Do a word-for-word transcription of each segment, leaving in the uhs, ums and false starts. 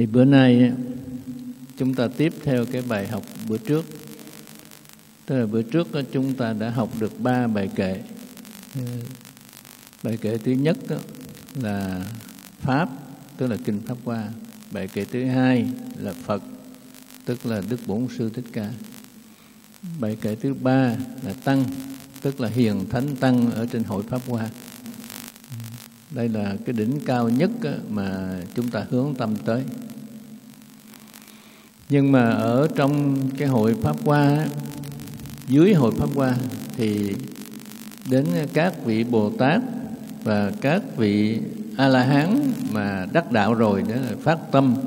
Thì bữa nay chúng ta tiếp theo cái bài học bữa trước. Tức là bữa trước chúng ta đã học được ba bài kệ. Bài kệ thứ nhất là Pháp, tức là Kinh Pháp Hoa. Bài kệ thứ hai là Phật, tức là Đức Bổn Sư Thích Ca. Bài kệ thứ ba là Tăng, tức là Hiền Thánh Tăng ở trên hội Pháp Hoa. Đây là cái đỉnh cao nhất mà chúng ta hướng tâm tới. Nhưng mà ở trong cái hội Pháp Hoa, dưới hội Pháp Hoa thì đến các vị Bồ Tát và các vị A-la-hán mà đắc đạo rồi, đó là phát tâm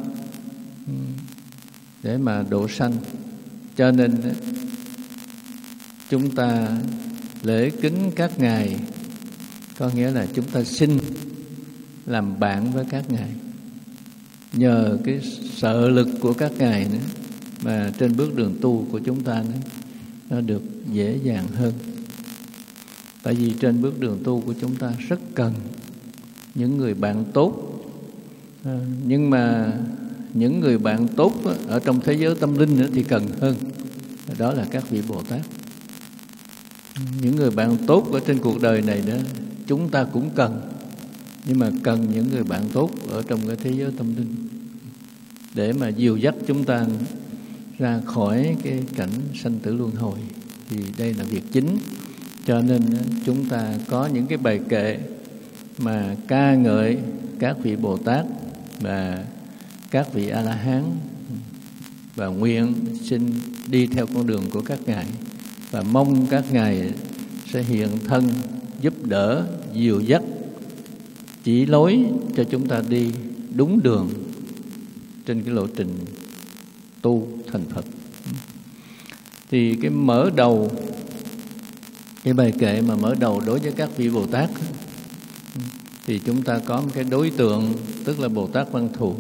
để mà độ sanh. Cho nên chúng ta lễ kính các ngài, có nghĩa là chúng ta xin làm bạn với các ngài. Nhờ cái trợ lực của các ngài nữa mà trên bước đường tu của chúng ta nữa, nó được dễ dàng hơn. Tại vì trên bước đường tu của chúng ta rất cần những người bạn tốt. à, Nhưng mà những người bạn tốt ở trong thế giới tâm linh nữa thì cần hơn. Đó là các vị Bồ Tát. Những người bạn tốt ở trên cuộc đời này đó chúng ta cũng cần, nhưng mà cần những người bạn tốt ở trong cái thế giới tâm linh để mà dìu dắt chúng ta ra khỏi cái cảnh sanh tử luân hồi. Thì đây là việc chính. Cho nên chúng ta có những cái bài kệ mà ca ngợi các vị Bồ Tát và các vị A-la-hán, và nguyện xin đi theo con đường của các ngài, và mong các ngài sẽ hiện thân giúp đỡ, dìu dắt, chỉ lối cho chúng ta đi đúng đường trên cái lộ trình tu thành Phật. Thì cái mở đầu, cái bài kệ mà mở đầu đối với các vị Bồ Tát thì chúng ta có một cái đối tượng, tức là Bồ Tát Văn Thù.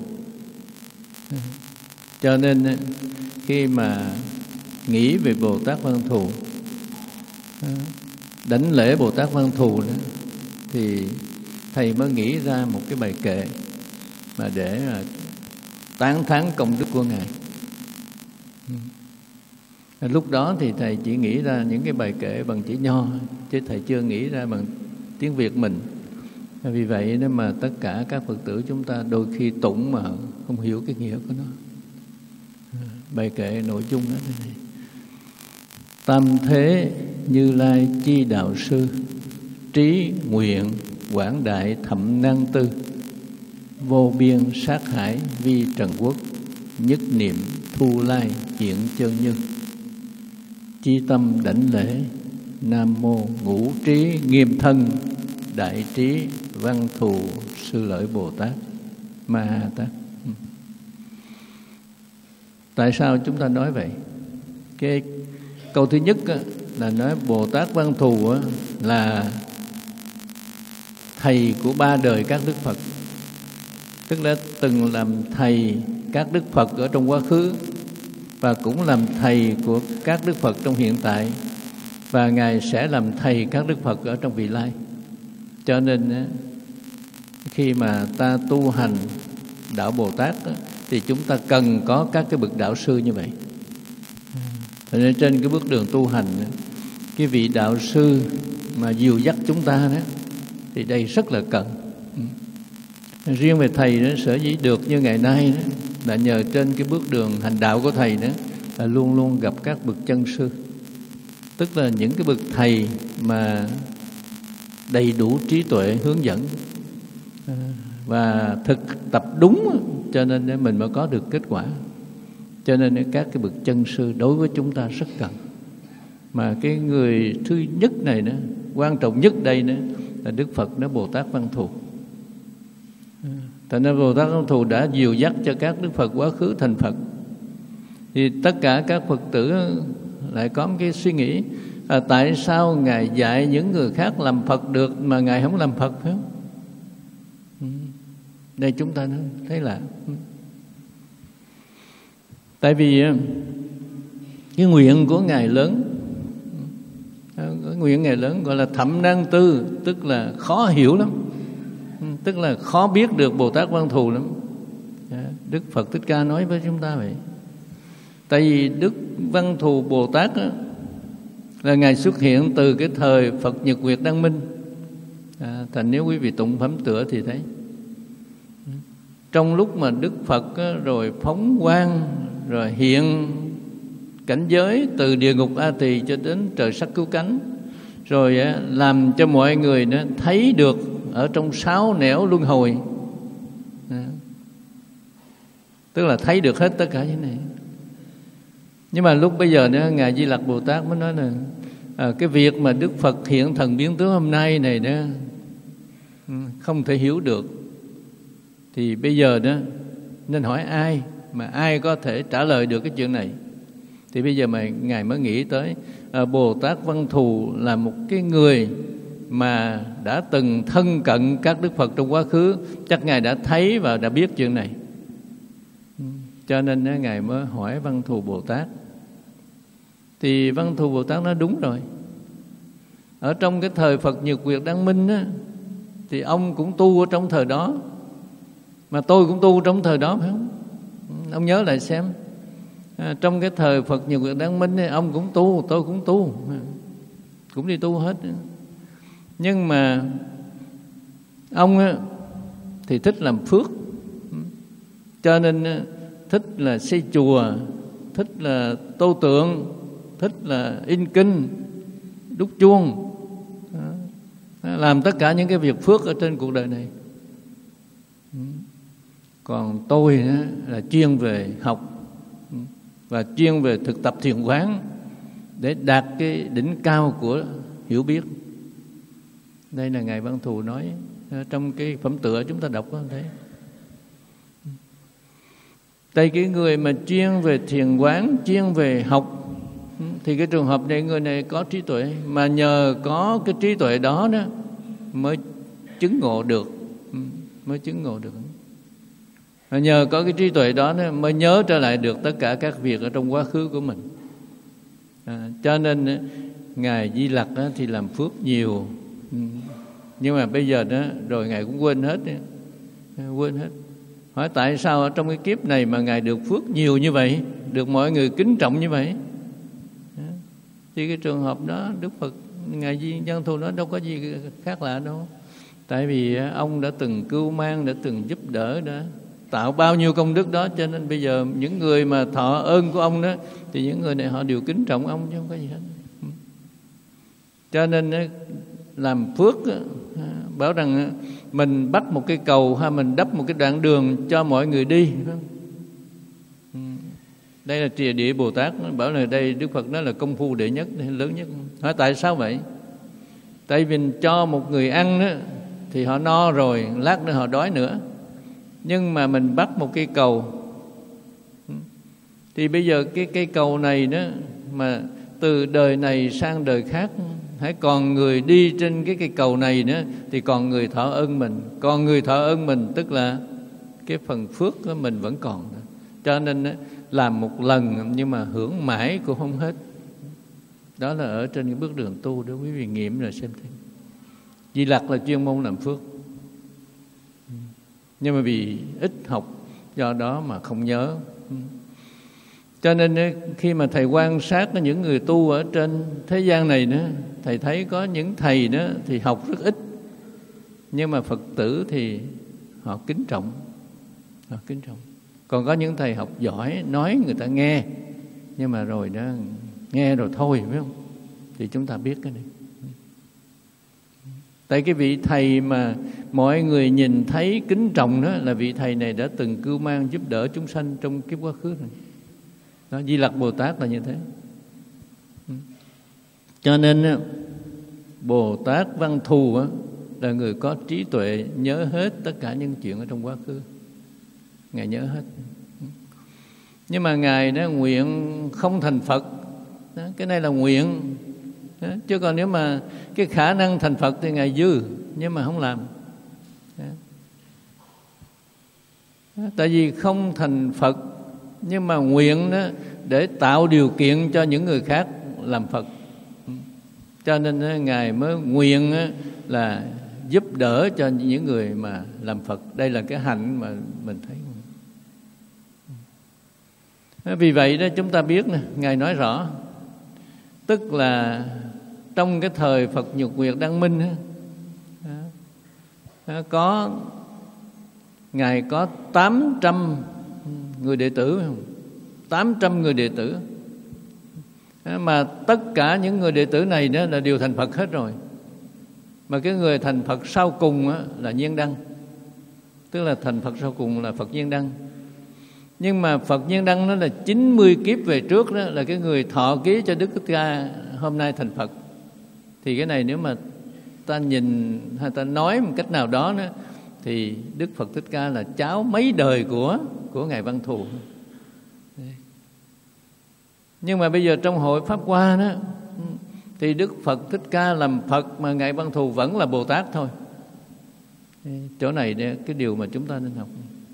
Cho nên khi mà nghĩ về Bồ Tát Văn Thù, đảnh lễ Bồ Tát Văn Thù đó, thì thầy mới nghĩ ra một cái bài kệ mà để tán thán công đức của ngài. Lúc đó thì thầy chỉ nghĩ ra những cái bài kệ bằng chữ Nho, chứ thầy chưa nghĩ ra bằng tiếng Việt mình. Vì vậy nên mà tất cả các Phật tử chúng ta đôi khi tụng mà không hiểu cái nghĩa của nó. Bài kệ nội dung đó thế này: Tam thế Như Lai chi đạo sư, trí nguyện quảng đại thậm năng tư, vô biên sát hải vi trần quốc, nhất niệm thu lai hiện chân nhân. Chi tâm đảnh lễ Nam mô ngũ trí nghiêm thân, đại trí Văn Thù sư lợi Bồ Tát Ma Ha Tát. Tại sao chúng ta nói vậy? Cái câu thứ nhất là nói Bồ Tát Văn Thù là thầy của ba đời các Đức Phật, tức là từng làm thầy các Đức Phật ở trong quá khứ, và cũng làm thầy của các Đức Phật trong hiện tại, và ngài sẽ làm thầy các Đức Phật ở trong vị lai. Cho nên khi mà ta tu hành đạo Bồ Tát thì chúng ta cần có các cái bậc đạo sư như vậy. Cho nên trên cái bước đường tu hành, cái vị đạo sư mà dìu dắt chúng ta đó, thì đây rất là cần. Riêng về thầy đó, sở dĩ được như ngày nay đó, là nhờ trên cái bước đường hành đạo của thầy đó là luôn luôn gặp các bậc chân sư, tức là những cái bậc thầy mà đầy đủ trí tuệ hướng dẫn và thực tập đúng, cho nên mình mới có được kết quả. Cho nên các cái bậc chân sư đối với chúng ta rất cần. Mà cái người thứ nhất này nữa, quan trọng nhất đây nữa là Đức Phật, nó Bồ Tát Văn Thù. Thành ra Bồ Tát Văn Thù đã dìu dắt cho các Đức Phật quá khứ thành Phật. Thì tất cả các Phật tử lại có một cái suy nghĩ à, tại sao ngài dạy những người khác làm Phật được mà ngài không làm Phật, phải không? Đây chúng ta thấy là tại vì cái nguyện của ngài lớn, cái nguyện ngài lớn gọi là thậm năng tư, tức là khó hiểu lắm, tức là khó biết được Bồ Tát Văn Thù lắm. Đức Phật Thích Ca nói với chúng ta vậy. Tại vì Đức Văn Thù Bồ Tát á, là Ngài xuất hiện từ cái thời Phật Nhật Nguyệt Đăng Minh. À, thành nếu quý vị tụng phẩm tựa thì thấy, trong lúc mà Đức Phật á, rồi phóng quang, rồi hiện cảnh giới từ địa ngục A Tỳ cho đến trời sắc cứu cánh, rồi á, làm cho mọi người đó thấy được ở trong sáu nẻo luân hồi. À, tức là thấy được hết tất cả những này. Nhưng mà lúc bây giờ đó, Ngài Di Lặc Bồ Tát mới nói là à, cái việc mà Đức Phật hiện thần biến tướng hôm nay này đó không thể hiểu được. Thì bây giờ đó nên hỏi ai, mà ai có thể trả lời được cái chuyện này. Thì bây giờ mà Ngài mới nghĩ tới à, Bồ Tát Văn Thù là một cái người mà đã từng thân cận các Đức Phật trong quá khứ. Chắc Ngài đã thấy và đã biết chuyện này, cho nên đó, Ngài mới hỏi Văn Thù Bồ Tát. Thì Văn Thù Bồ Tát nói đúng rồi. Ở trong cái thời Phật Nhật Nguyệt Đăng Minh á, thì ông cũng tu ở trong thời đó, mà tôi cũng tu trong thời đó, phải không? Ông nhớ lại xem, à, trong cái thời Phật Nhật Nguyệt Đăng Minh ấy, ông cũng tu, tôi cũng tu, cũng đi tu hết. Nhưng mà ông á, thì thích làm phước, cho nên thích là xây chùa, thích là tô tượng, thích là in kinh, đúc chuông, làm tất cả những cái việc phước ở trên cuộc đời này. Còn tôi là chuyên về học và chuyên về thực tập thiền quán để đạt cái đỉnh cao của hiểu biết. Đây là Ngài Văn Thù nói trong cái phẩm tựa chúng ta đọc có thấy. Tại cái người mà chuyên về thiền quán, chuyên về học, thì cái trường hợp này người này có trí tuệ, mà nhờ có cái trí tuệ đó đó mới chứng ngộ được, mới chứng ngộ được. Và nhờ có cái trí tuệ đó, đó mới nhớ trở lại được tất cả các việc ở trong quá khứ của mình. À, cho nên Ngài Di Lặc đó, thì làm phước nhiều, nhưng mà bây giờ đó rồi Ngài cũng quên hết, quên hết. Hỏi tại sao ở trong cái kiếp này mà Ngài được phước nhiều như vậy, được mọi người kính trọng như vậy? Thì cái trường hợp đó Đức Phật Ngài Di Văn Thù nói đâu có gì khác lạ đâu. Tại vì ông đã từng cưu mang, đã từng giúp đỡ, đã tạo bao nhiêu công đức đó, cho nên bây giờ những người mà thọ ơn của ông đó thì những người này họ đều kính trọng ông chứ không có gì hết. Cho nên làm phước, bảo rằng mình bắt một cái cầu hay mình đắp một cái đoạn đường cho mọi người đi, phải không? Đây là Trì Địa Bồ Tát bảo là đây Đức Phật nói là công phu đệ nhất, lớn nhất. Hỏi tại sao vậy? Tại vì mình cho một người ăn đó, thì họ no rồi, lát nữa họ đói nữa. Nhưng mà mình bắt một cây cầu, thì bây giờ cái cây cầu này đó mà từ đời này sang đời khác, hãy còn người đi trên cái cây cầu này nữa thì còn người thọ ơn mình. Còn người thọ ơn mình tức là cái phần phước của mình vẫn còn. Cho nên làm một lần nhưng mà hưởng mãi cũng không hết. Đó là ở trên cái bước đường tu đó, quý vị nghiệm rồi xem thấy. Di Lặc là chuyên môn làm phước, nhưng mà vì ít học do đó mà không nhớ. Cho nên khi mà thầy quan sát những người tu ở trên thế gian này nữa, thầy thấy có những thầy đó thì học rất ít, nhưng mà Phật tử thì họ kính trọng, họ kính trọng. Còn có những thầy học giỏi, nói người ta nghe, nhưng mà rồi đó nghe rồi thôi, phải không? Thì chúng ta biết cái này. Tại cái vị thầy mà mọi người nhìn thấy kính trọng đó là vị thầy này đã từng cưu mang giúp đỡ chúng sanh trong kiếp quá khứ rồi. Đó, Di Lặc Bồ Tát là như thế. Cho nên Bồ Tát Văn Thù là người có trí tuệ, nhớ hết tất cả những chuyện ở trong quá khứ. Ngài nhớ hết. Nhưng mà Ngài đó nguyện không thành Phật. Đó, cái này là nguyện. Đó, chứ còn nếu mà cái khả năng thành Phật thì Ngài dư, nhưng mà không làm. Đó. Đó, tại vì không thành Phật, nhưng mà nguyện đó để tạo điều kiện cho những người khác làm Phật. Cho nên đó, Ngài mới nguyện là giúp đỡ cho những người mà làm Phật. Đây là cái hạnh mà mình thấy. Vì vậy đó chúng ta biết nè, Ngài nói rõ, tức là trong cái thời Phật Nhật Nguyệt Đăng Minh đó, có Ngài có tám trăm người đệ tử, tám trăm người đệ tử, mà tất cả những người đệ tử này đó là đều thành Phật hết rồi. Mà cái người thành Phật sau cùng đó là Nhiên Đăng, tức là thành Phật sau cùng là Phật Nhiên Đăng. Nhưng mà Phật Nhiên Đăng nó là chín mươi kiếp về trước đó, là cái người thọ ký cho Đức Thích Ca hôm nay thành Phật. Thì cái này nếu mà ta nhìn hay ta nói một cách nào đó nữa, thì Đức Phật Thích Ca là cháu mấy đời của của Ngài Văn Thù. Nhưng mà bây giờ trong hội Pháp Hoa đó, thì Đức Phật Thích Ca làm Phật mà Ngài Văn Thù vẫn là Bồ Tát thôi. Chỗ này cái điều mà chúng ta nên học.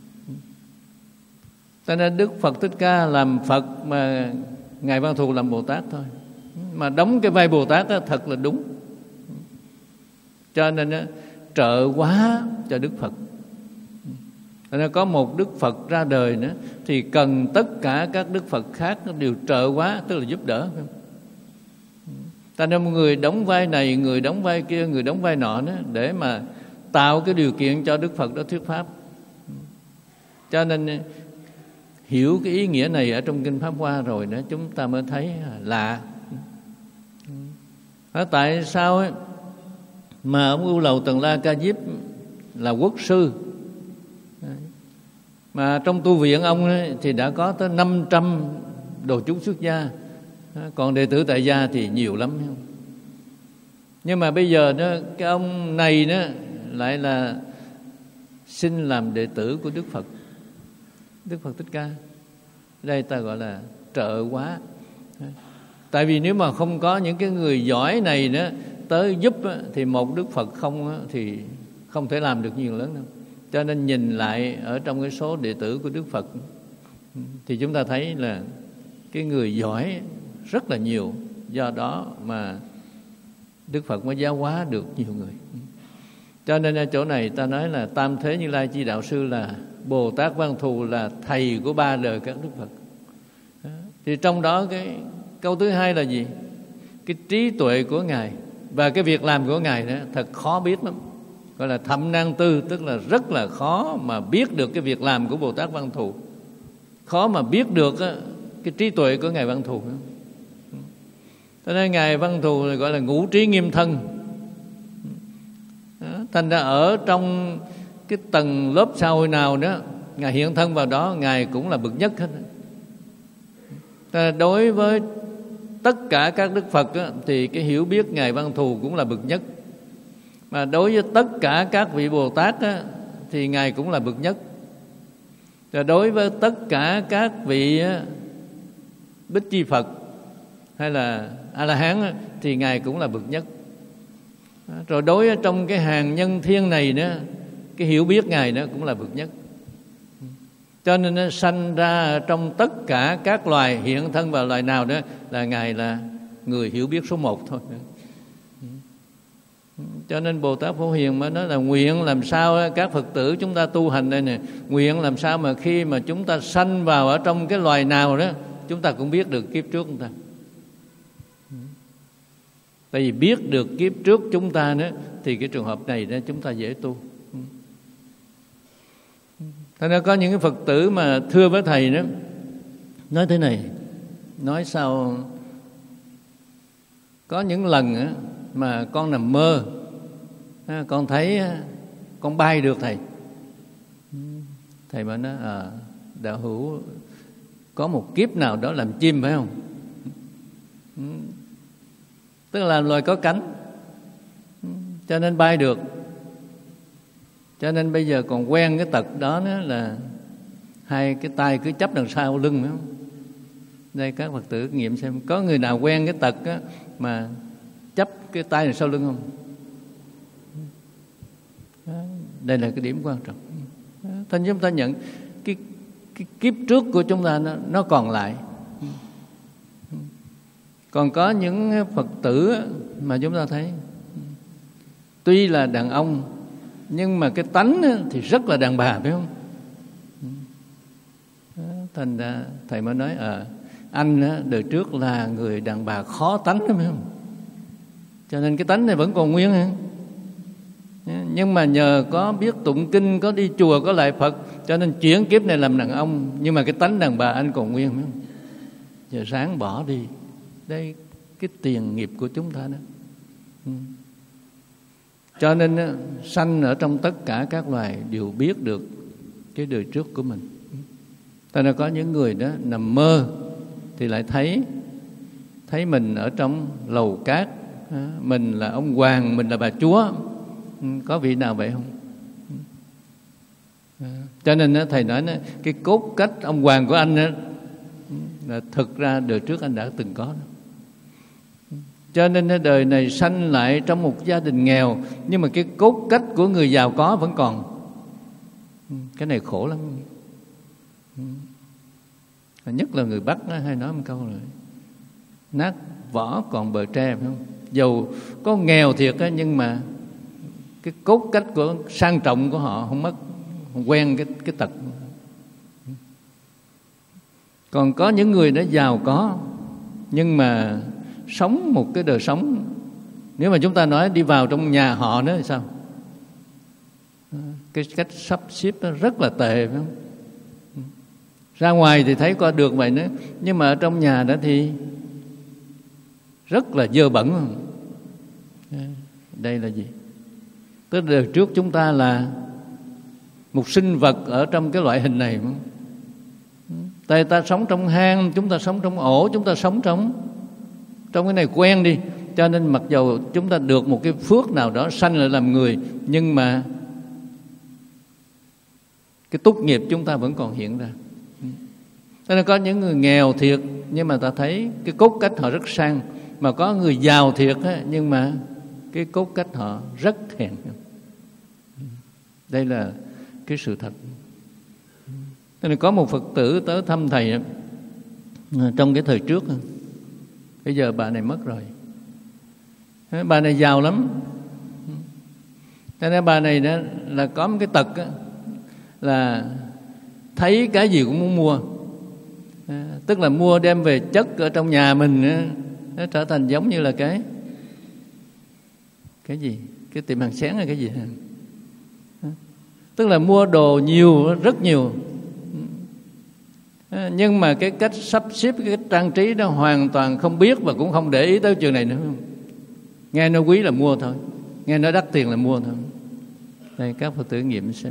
Cho nên Đức Phật Thích Ca làm Phật mà Ngài Văn Thù làm Bồ Tát thôi. Mà đóng cái vai Bồ Tát đó, thật là đúng. Cho nên đó, trợ hóa cho Đức Phật. Cho nên có một Đức Phật ra đời nữa, thì cần tất cả các Đức Phật khác đều trợ hóa, tức là giúp đỡ. Ta nên một người đóng vai này, người đóng vai kia, người đóng vai nọ nữa, để mà tạo cái điều kiện cho Đức Phật đó thuyết pháp. Cho nên hiểu cái ý nghĩa này ở trong Kinh Pháp Hoa rồi đó, chúng ta mới thấy lạ. Đó, tại sao ấy, mà ông Ưu Lầu Tần La Ca Diếp là quốc sư, mà trong tu viện ông ấy, thì đã có tới năm trăm đồ chúng xuất gia, còn đệ tử tại gia thì nhiều lắm. Nhưng mà bây giờ đó, cái ông này đó lại là xin làm đệ tử của Đức Phật, Đức Phật Thích Ca. Đây ta gọi là trợ hóa. Tại vì nếu mà không có những cái người giỏi này đó tới giúp, thì một Đức Phật không thì không thể làm được nhiều lớn đâu. Cho nên nhìn lại ở trong cái số đệ tử của Đức Phật, thì chúng ta thấy là cái người giỏi rất là nhiều. Do đó mà Đức Phật mới giáo hóa được nhiều người. Cho nên ở chỗ này ta nói là Tam Thế Như Lai Chi Đạo Sư là Bồ Tát Văn Thù là thầy của ba đời các Đức Phật. Thì trong đó cái câu thứ hai là gì? Cái trí tuệ của Ngài và cái việc làm của Ngài đó thật khó biết lắm. Gọi là thậm năng tư, tức là rất là khó mà biết được cái việc làm của Bồ Tát Văn Thù. Khó mà biết được cái trí tuệ của Ngài Văn Thù. Cho nên Ngài Văn Thù gọi là ngũ trí nghiêm thân. Thành ra ở trong cái tầng lớp xã hội nào đó, Ngài hiện thân vào đó, Ngài cũng là bậc nhất hết. Đối với tất cả các Đức Phật á, thì cái hiểu biết Ngài Văn Thù cũng là bậc nhất. Mà đối với tất cả các vị Bồ Tát á, thì Ngài cũng là bậc nhất. Rồi đối với tất cả các vị á, Bích Chi Phật hay là A-la-hán á, thì Ngài cũng là bậc nhất. Rồi đối với trong cái hàng nhân thiên này nữa, cái hiểu biết Ngài đó cũng là bậc nhất. Cho nên nó sanh ra trong tất cả các loài hiện thân vào loài nào đó là Ngài là người hiểu biết số một thôi. Cho nên Bồ Tát Phổ Hiền mới nói là nguyện làm sao các Phật tử chúng ta tu hành đây nè, nguyện làm sao mà khi mà chúng ta sanh vào ở trong cái loài nào đó, chúng ta cũng biết được kiếp trước chúng ta. Tại vì biết được kiếp trước chúng ta nữa, thì cái trường hợp này đó chúng ta dễ tu. Thế nên có những cái Phật tử mà thưa với thầy đó, nói thế này, nói sao có những lần á, mà con nằm mơ, con thấy con bay được thầy. Thầy mới nói à, đạo hữu có một kiếp nào đó làm chim phải không? Tức là loài có cánh, cho nên bay được. Cho nên bây giờ còn quen cái tật đó nữa là hai cái tay cứ chấp đằng sau lưng phải không? Đây các Phật tử nghiệm xem có người nào quen cái tật á, mà chấp cái tay đằng sau lưng không? Đây là cái điểm quan trọng. Thế chúng ta nhận cái, cái kiếp trước của chúng ta nó, nó còn lại. Còn có những Phật tử mà chúng ta thấy tuy là đàn ông nhưng mà cái tánh thì rất là đàn bà phải không? Thành ra thầy mới nói à, anh á, đời trước là người đàn bà khó tánh lắm, phải không? Cho nên cái tánh này vẫn còn nguyên ha. Nhưng mà nhờ có biết tụng kinh, có đi chùa, có lại Phật, cho nên chuyển kiếp này làm đàn ông. Nhưng mà cái tánh đàn bà anh còn nguyên, phải không? Giờ ráng bỏ đi. Đây cái tiền nghiệp của chúng ta đó. Ừ. Cho nên sanh ở trong tất cả các loài đều biết được cái đời trước của mình. Tại nên có những người đó nằm mơ thì lại thấy thấy mình ở trong lầu cát, mình là ông hoàng, mình là bà chúa. Có vị nào vậy không? Cho nên thầy nói cái cốt cách ông hoàng của anh là thực ra đời trước anh đã từng có. Cho nên đời này sanh lại trong một gia đình nghèo, nhưng mà cái cốt cách của người giàu có vẫn còn. Cái này khổ lắm. Nhất là người Bắc hay nói một câu rồi: nát vỏ còn bờ tre, phải không? Dầu có nghèo thiệt á, nhưng mà cái cốt cách của sang trọng của họ không mất, không quen cái cái tật. Còn có những người đã giàu có nhưng mà sống một cái đời sống, nếu mà chúng ta nói đi vào trong nhà họ nữa thì sao? Cái cách sắp xếp nó rất là tệ, phải không? Ra ngoài thì thấy có được vậy nữa, nhưng mà ở trong nhà đó thì rất là dơ bẩn. Đây là gì? Tức đời trước chúng ta là một sinh vật ở trong cái loại hình này. Tại ta sống trong hang, chúng ta sống trong ổ, chúng ta sống trong trong cái này quen đi. Cho nên mặc dầu chúng ta được một cái phước nào đó sanh lại làm người, nhưng mà cái túc nghiệp chúng ta vẫn còn hiện ra. Cho nên có những người nghèo thiệt, nhưng mà ta thấy cái cốt cách họ rất sang. Mà có người giàu thiệt á, nhưng mà cái cốt cách họ rất hèn. Đây là cái sự thật. Cho nên có một Phật tử tới thăm thầy trong cái thời trước. Bây giờ bà này mất rồi. Bà này giàu lắm. Cho nên bà này đó là có một cái tật đó, là thấy cái gì cũng muốn mua. À, tức là mua đem về chất ở trong nhà mình á, nó trở thành giống như là cái cái gì, cái tiệm hàng xén hay cái gì. À, tức là mua đồ nhiều, rất nhiều. À, nhưng mà cái cách sắp xếp, cái cách trang trí đó hoàn toàn không biết và cũng không để ý tới chuyện này nữa. Nghe nó quý là mua thôi, nghe nó đắt tiền là mua thôi. Đây các Phật tử nghiệm xem.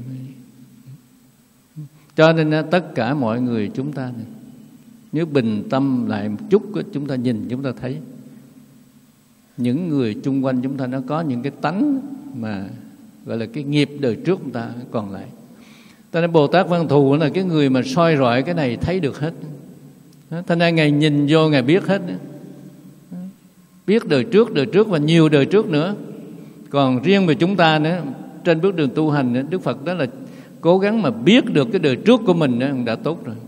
Cho nên tất cả mọi người chúng ta này, nếu bình tâm lại một chút, chúng ta nhìn chúng ta thấy những người chung quanh chúng ta nó có những cái tánh mà gọi là cái nghiệp đời trước chúng ta còn lại. Cho nên Bồ Tát Văn Thù là cái người mà soi rọi cái này thấy được hết. Thành ra Ngài nhìn vô Ngài biết hết, biết đời trước, đời trước và nhiều đời trước nữa. Còn riêng về chúng ta nữa, trên bước đường tu hành, Đức Phật đó là cố gắng mà biết được cái đời trước của mình đó, đã tốt rồi.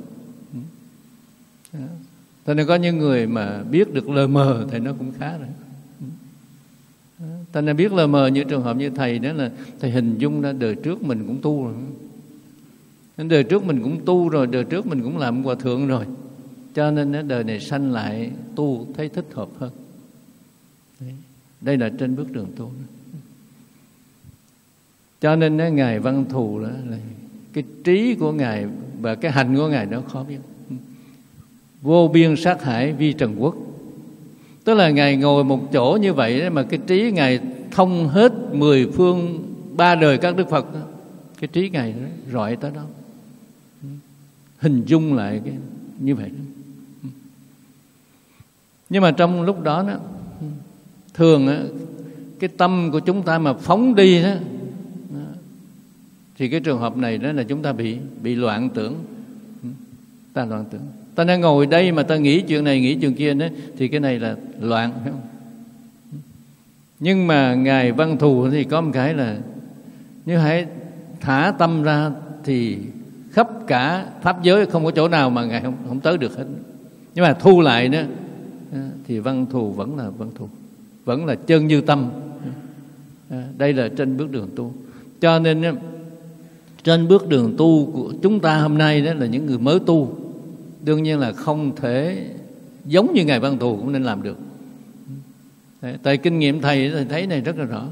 Cho nên có những người mà biết được lờ mờ thì nó cũng khá rồi. Cho nên biết lờ mờ như trường hợp như thầy đó là thầy hình dung ra đời trước mình cũng tu rồi. Đời trước mình cũng tu rồi, đời trước mình cũng làm hòa thượng rồi. Cho nên đời này sanh lại tu thấy thích hợp hơn. Đây là trên bước đường tu. Cho nên Ngài Văn Thù đó là cái trí của Ngài và cái hành của Ngài đó khó biết. Vô biên sát hải vi trần quốc. Tức là Ngài ngồi một chỗ như vậy mà cái trí Ngài thông hết mười phương ba đời các Đức Phật. Cái trí Ngài đó, rọi tới đó. Hình dung lại cái như vậy. Nhưng mà trong lúc đó, đó thường đó, cái tâm của chúng ta mà phóng đi đó, thì cái trường hợp này đó là chúng ta bị bị loạn tưởng. Ta loạn tưởng. Ta đang ngồi đây mà ta nghĩ chuyện này, nghĩ chuyện kia đó, thì cái này là loạn, phải không? Nhưng mà Ngài Văn Thù thì có một cái là nếu hãy thả tâm ra thì khắp cả pháp giới không có chỗ nào mà Ngài không, không tới được hết. Nhưng mà thu lại đó thì Văn Thù vẫn là Văn Thù, vẫn là chân như tâm. Đây là trên bước đường tu. Cho nên trên bước đường tu của chúng ta hôm nay đó là những người mới tu. đương nhiên là không thể giống như Ngài Văn Thù cũng nên làm được. Đấy, tại kinh nghiệm thầy thầy thấy này rất là rõ.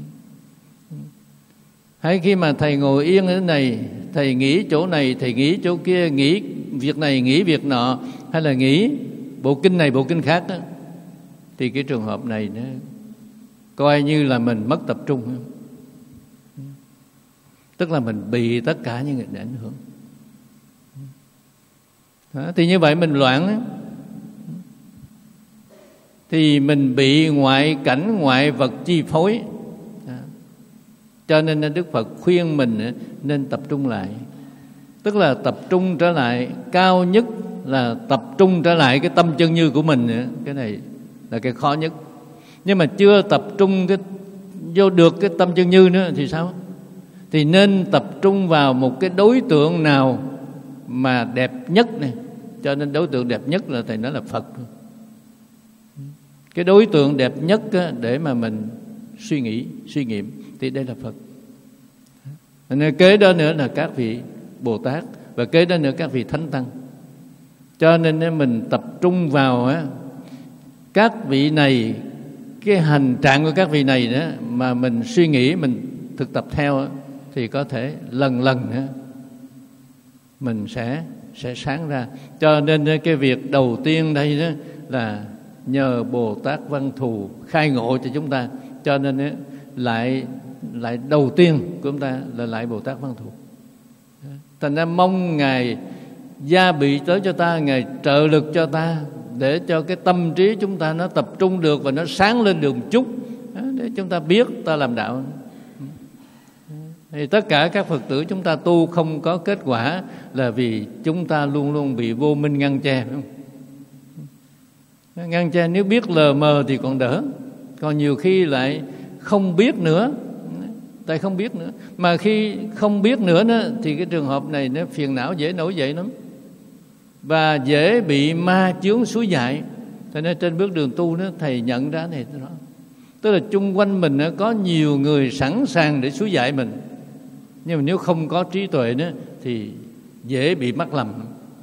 Hay khi mà thầy ngồi yên ở này, thầy nghĩ chỗ này, thầy nghĩ chỗ kia, nghĩ việc này, nghĩ việc nọ, hay là nghĩ bộ kinh này, bộ kinh khác đó, thì cái trường hợp này nó coi như là mình mất tập trung. Tức là mình bị tất cả những người ảnh hưởng. Đó, thì như vậy mình loạn đó. Thì mình bị ngoại cảnh, ngoại vật chi phối. Đó. Cho nên Đức Phật khuyên mình nên tập trung lại. Tức là tập trung trở lại, cao nhất là tập trung trở lại cái tâm chân như của mình. Cái này là cái khó nhất. Nhưng mà chưa tập trung cái, vô được cái tâm chân như nữa thì sao? Thì nên tập trung vào một cái đối tượng nào mà đẹp nhất này. Cho nên đối tượng đẹp nhất là thầy nói là Phật. Cái đối tượng đẹp nhất để mà mình suy nghĩ, suy nghiệm thì đây là Phật. Nên kế đó nữa là các vị Bồ Tát, và kế đó nữa các vị Thánh Tăng. Cho nên mình tập trung vào á, các vị này, cái hành trạng của các vị này đó, mà mình suy nghĩ, mình thực tập theo thì có thể lần lần đó, mình sẽ sẽ sáng ra. Cho nên cái việc đầu tiên đây đó là nhờ Bồ Tát Văn Thù khai ngộ cho chúng ta. Cho nên lại lại đầu tiên của chúng ta là lại Bồ Tát Văn Thù. Thành ra mong Ngài gia bị tới cho ta, Ngài trợ lực cho ta, để cho cái tâm trí chúng ta nó tập trung được và nó sáng lên được một chút, để chúng ta biết ta làm đạo. Thì tất cả các Phật tử chúng ta tu không có kết quả là vì chúng ta luôn luôn bị vô minh ngăn che, phải không? Ngăn che, nếu biết lờ mờ thì còn đỡ, còn nhiều khi lại không biết nữa. Tại không biết nữa. Mà khi không biết nữa đó, thì cái trường hợp này nó phiền não dễ nổi dậy lắm, và dễ bị ma chướng xúi dại. Thế nên trên bước đường tu đó, thầy nhận ra này đó. Tức là chung quanh mình có nhiều người sẵn sàng để xúi dại mình, nhưng mà nếu không có trí tuệ đó thì dễ bị mắc lầm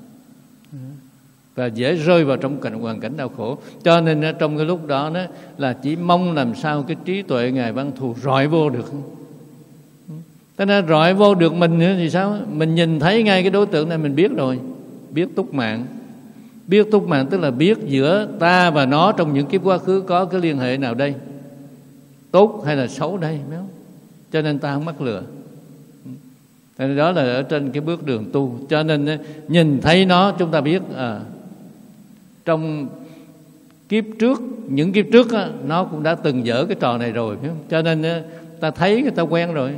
và dễ rơi vào trong cảnh hoàn cảnh đau khổ. Cho nên trong cái lúc đó, đó là chỉ mong làm sao cái trí tuệ Ngài Văn Thù rọi vô được. Thế nên rọi vô được mình nữa thì sao? Mình nhìn thấy ngay cái đối tượng này mình biết rồi. Biết túc mạng. Biết túc mạng tức là biết giữa ta và nó trong những kiếp quá khứ có cái liên hệ nào đây, tốt hay là xấu đây, phải không? Cho nên ta không mắc lừa. Thế đó là ở trên cái bước đường tu. Cho nên nhìn thấy nó chúng ta biết à, trong kiếp trước, những kiếp trước á, nó cũng đã từng dở cái trò này rồi, phải không? Cho nên ta thấy người ta quen rồi.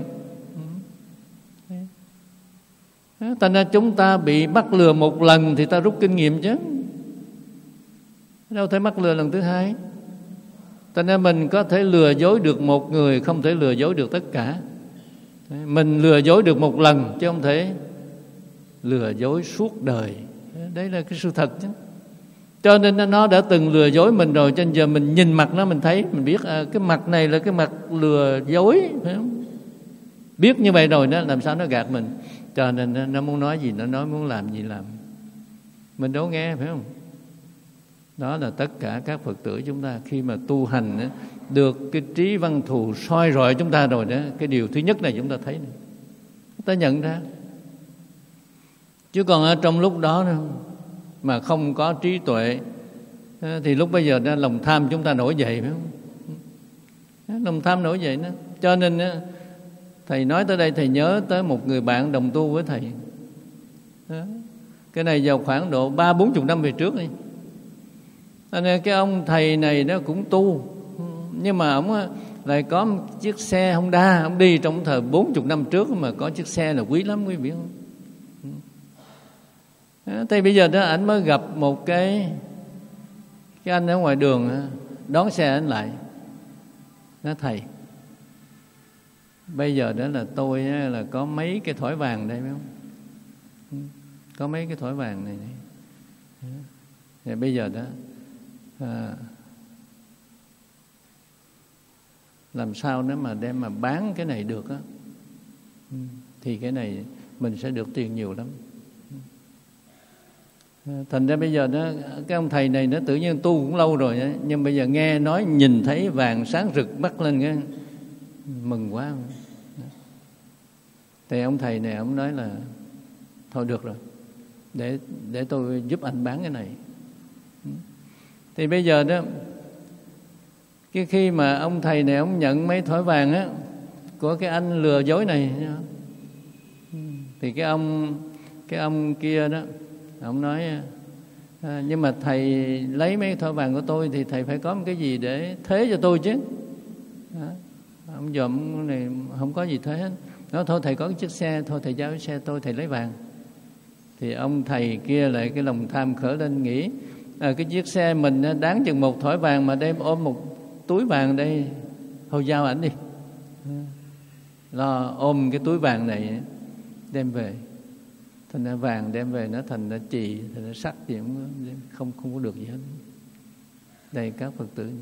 Thành ra chúng ta bị mắc lừa một lần thì ta rút kinh nghiệm chứ, đâu thể mắc lừa lần thứ hai. Thành ra mình có thể lừa dối được một người, không thể lừa dối được tất cả. Mình lừa dối được một lần chứ không thể lừa dối suốt đời. Đấy là cái sự thật chứ. Cho nên nó đã từng lừa dối mình rồi, cho nên giờ mình nhìn mặt nó mình thấy, mình biết à, cái mặt này là cái mặt lừa dối, phải không? Biết như vậy rồi đó, làm sao nó gạt mình. Cho nên nó muốn nói gì nó nói, muốn làm gì làm, mình đâu nghe, phải không? Đó là tất cả các Phật tử chúng ta khi mà tu hành đó, được cái trí Văn Thù soi rọi chúng ta rồi đó, cái điều thứ nhất này chúng ta thấy này, chúng ta nhận ra. Chứ còn ở trong lúc đó mà không có trí tuệ thì lúc bây giờ đó, lòng tham chúng ta nổi dậy, phải không? Lòng tham nổi dậy đó. Cho nên thầy nói tới đây, thầy nhớ tới một người bạn đồng tu với thầy đó. Cái này vào khoảng độ ba bốn chục năm về trước đi. Nên cái ông thầy này nó cũng tu, nhưng mà ông lại có một chiếc xe Honda. Ông đi trong thời bốn chục năm trước mà có chiếc xe là quý lắm, quý vị không? Thì bây giờ đó ảnh mới gặp một cái cái anh ở ngoài đường đón xe ảnh lại, nói thầy, bây giờ đó là tôi là có mấy cái thỏi vàng đây, phải không? Có mấy cái thỏi vàng này, này. Thì bây giờ đó à, làm sao nếu mà đem mà bán cái này được á, thì cái này mình sẽ được tiền nhiều lắm. Thành ra bây giờ đó, cái ông thầy này nó tự nhiên tu cũng lâu rồi đó, nhưng bây giờ nghe nói nhìn thấy vàng sáng rực mắt lên cái mừng quá. Thì ông thầy này ông nói là thôi được rồi, để để tôi giúp anh bán cái này. Thì bây giờ đó, cái khi mà ông thầy này ông nhận mấy thỏi vàng á của cái anh lừa dối này, thì cái ông cái ông kia đó, ông nói à, nhưng mà thầy lấy mấy thỏi vàng của tôi thì thầy phải có một cái gì để thế cho tôi chứ. Đó. Ông dòm này không có gì thế hết. Nói thôi thầy có cái chiếc xe, thôi thầy giao cái xe tôi, thầy lấy vàng. Thì ông thầy kia lại cái lòng tham khởi lên, nghĩ à, cái chiếc xe mình đáng chừng một thỏi vàng mà đem ôm một túi vàng đây, thôi giao ảnh đi, lo ôm cái túi vàng này đem về. Thành ra vàng đem về nó thành ra chì, thành ra sắt gì cũng không không có được gì hết. Đây các Phật tử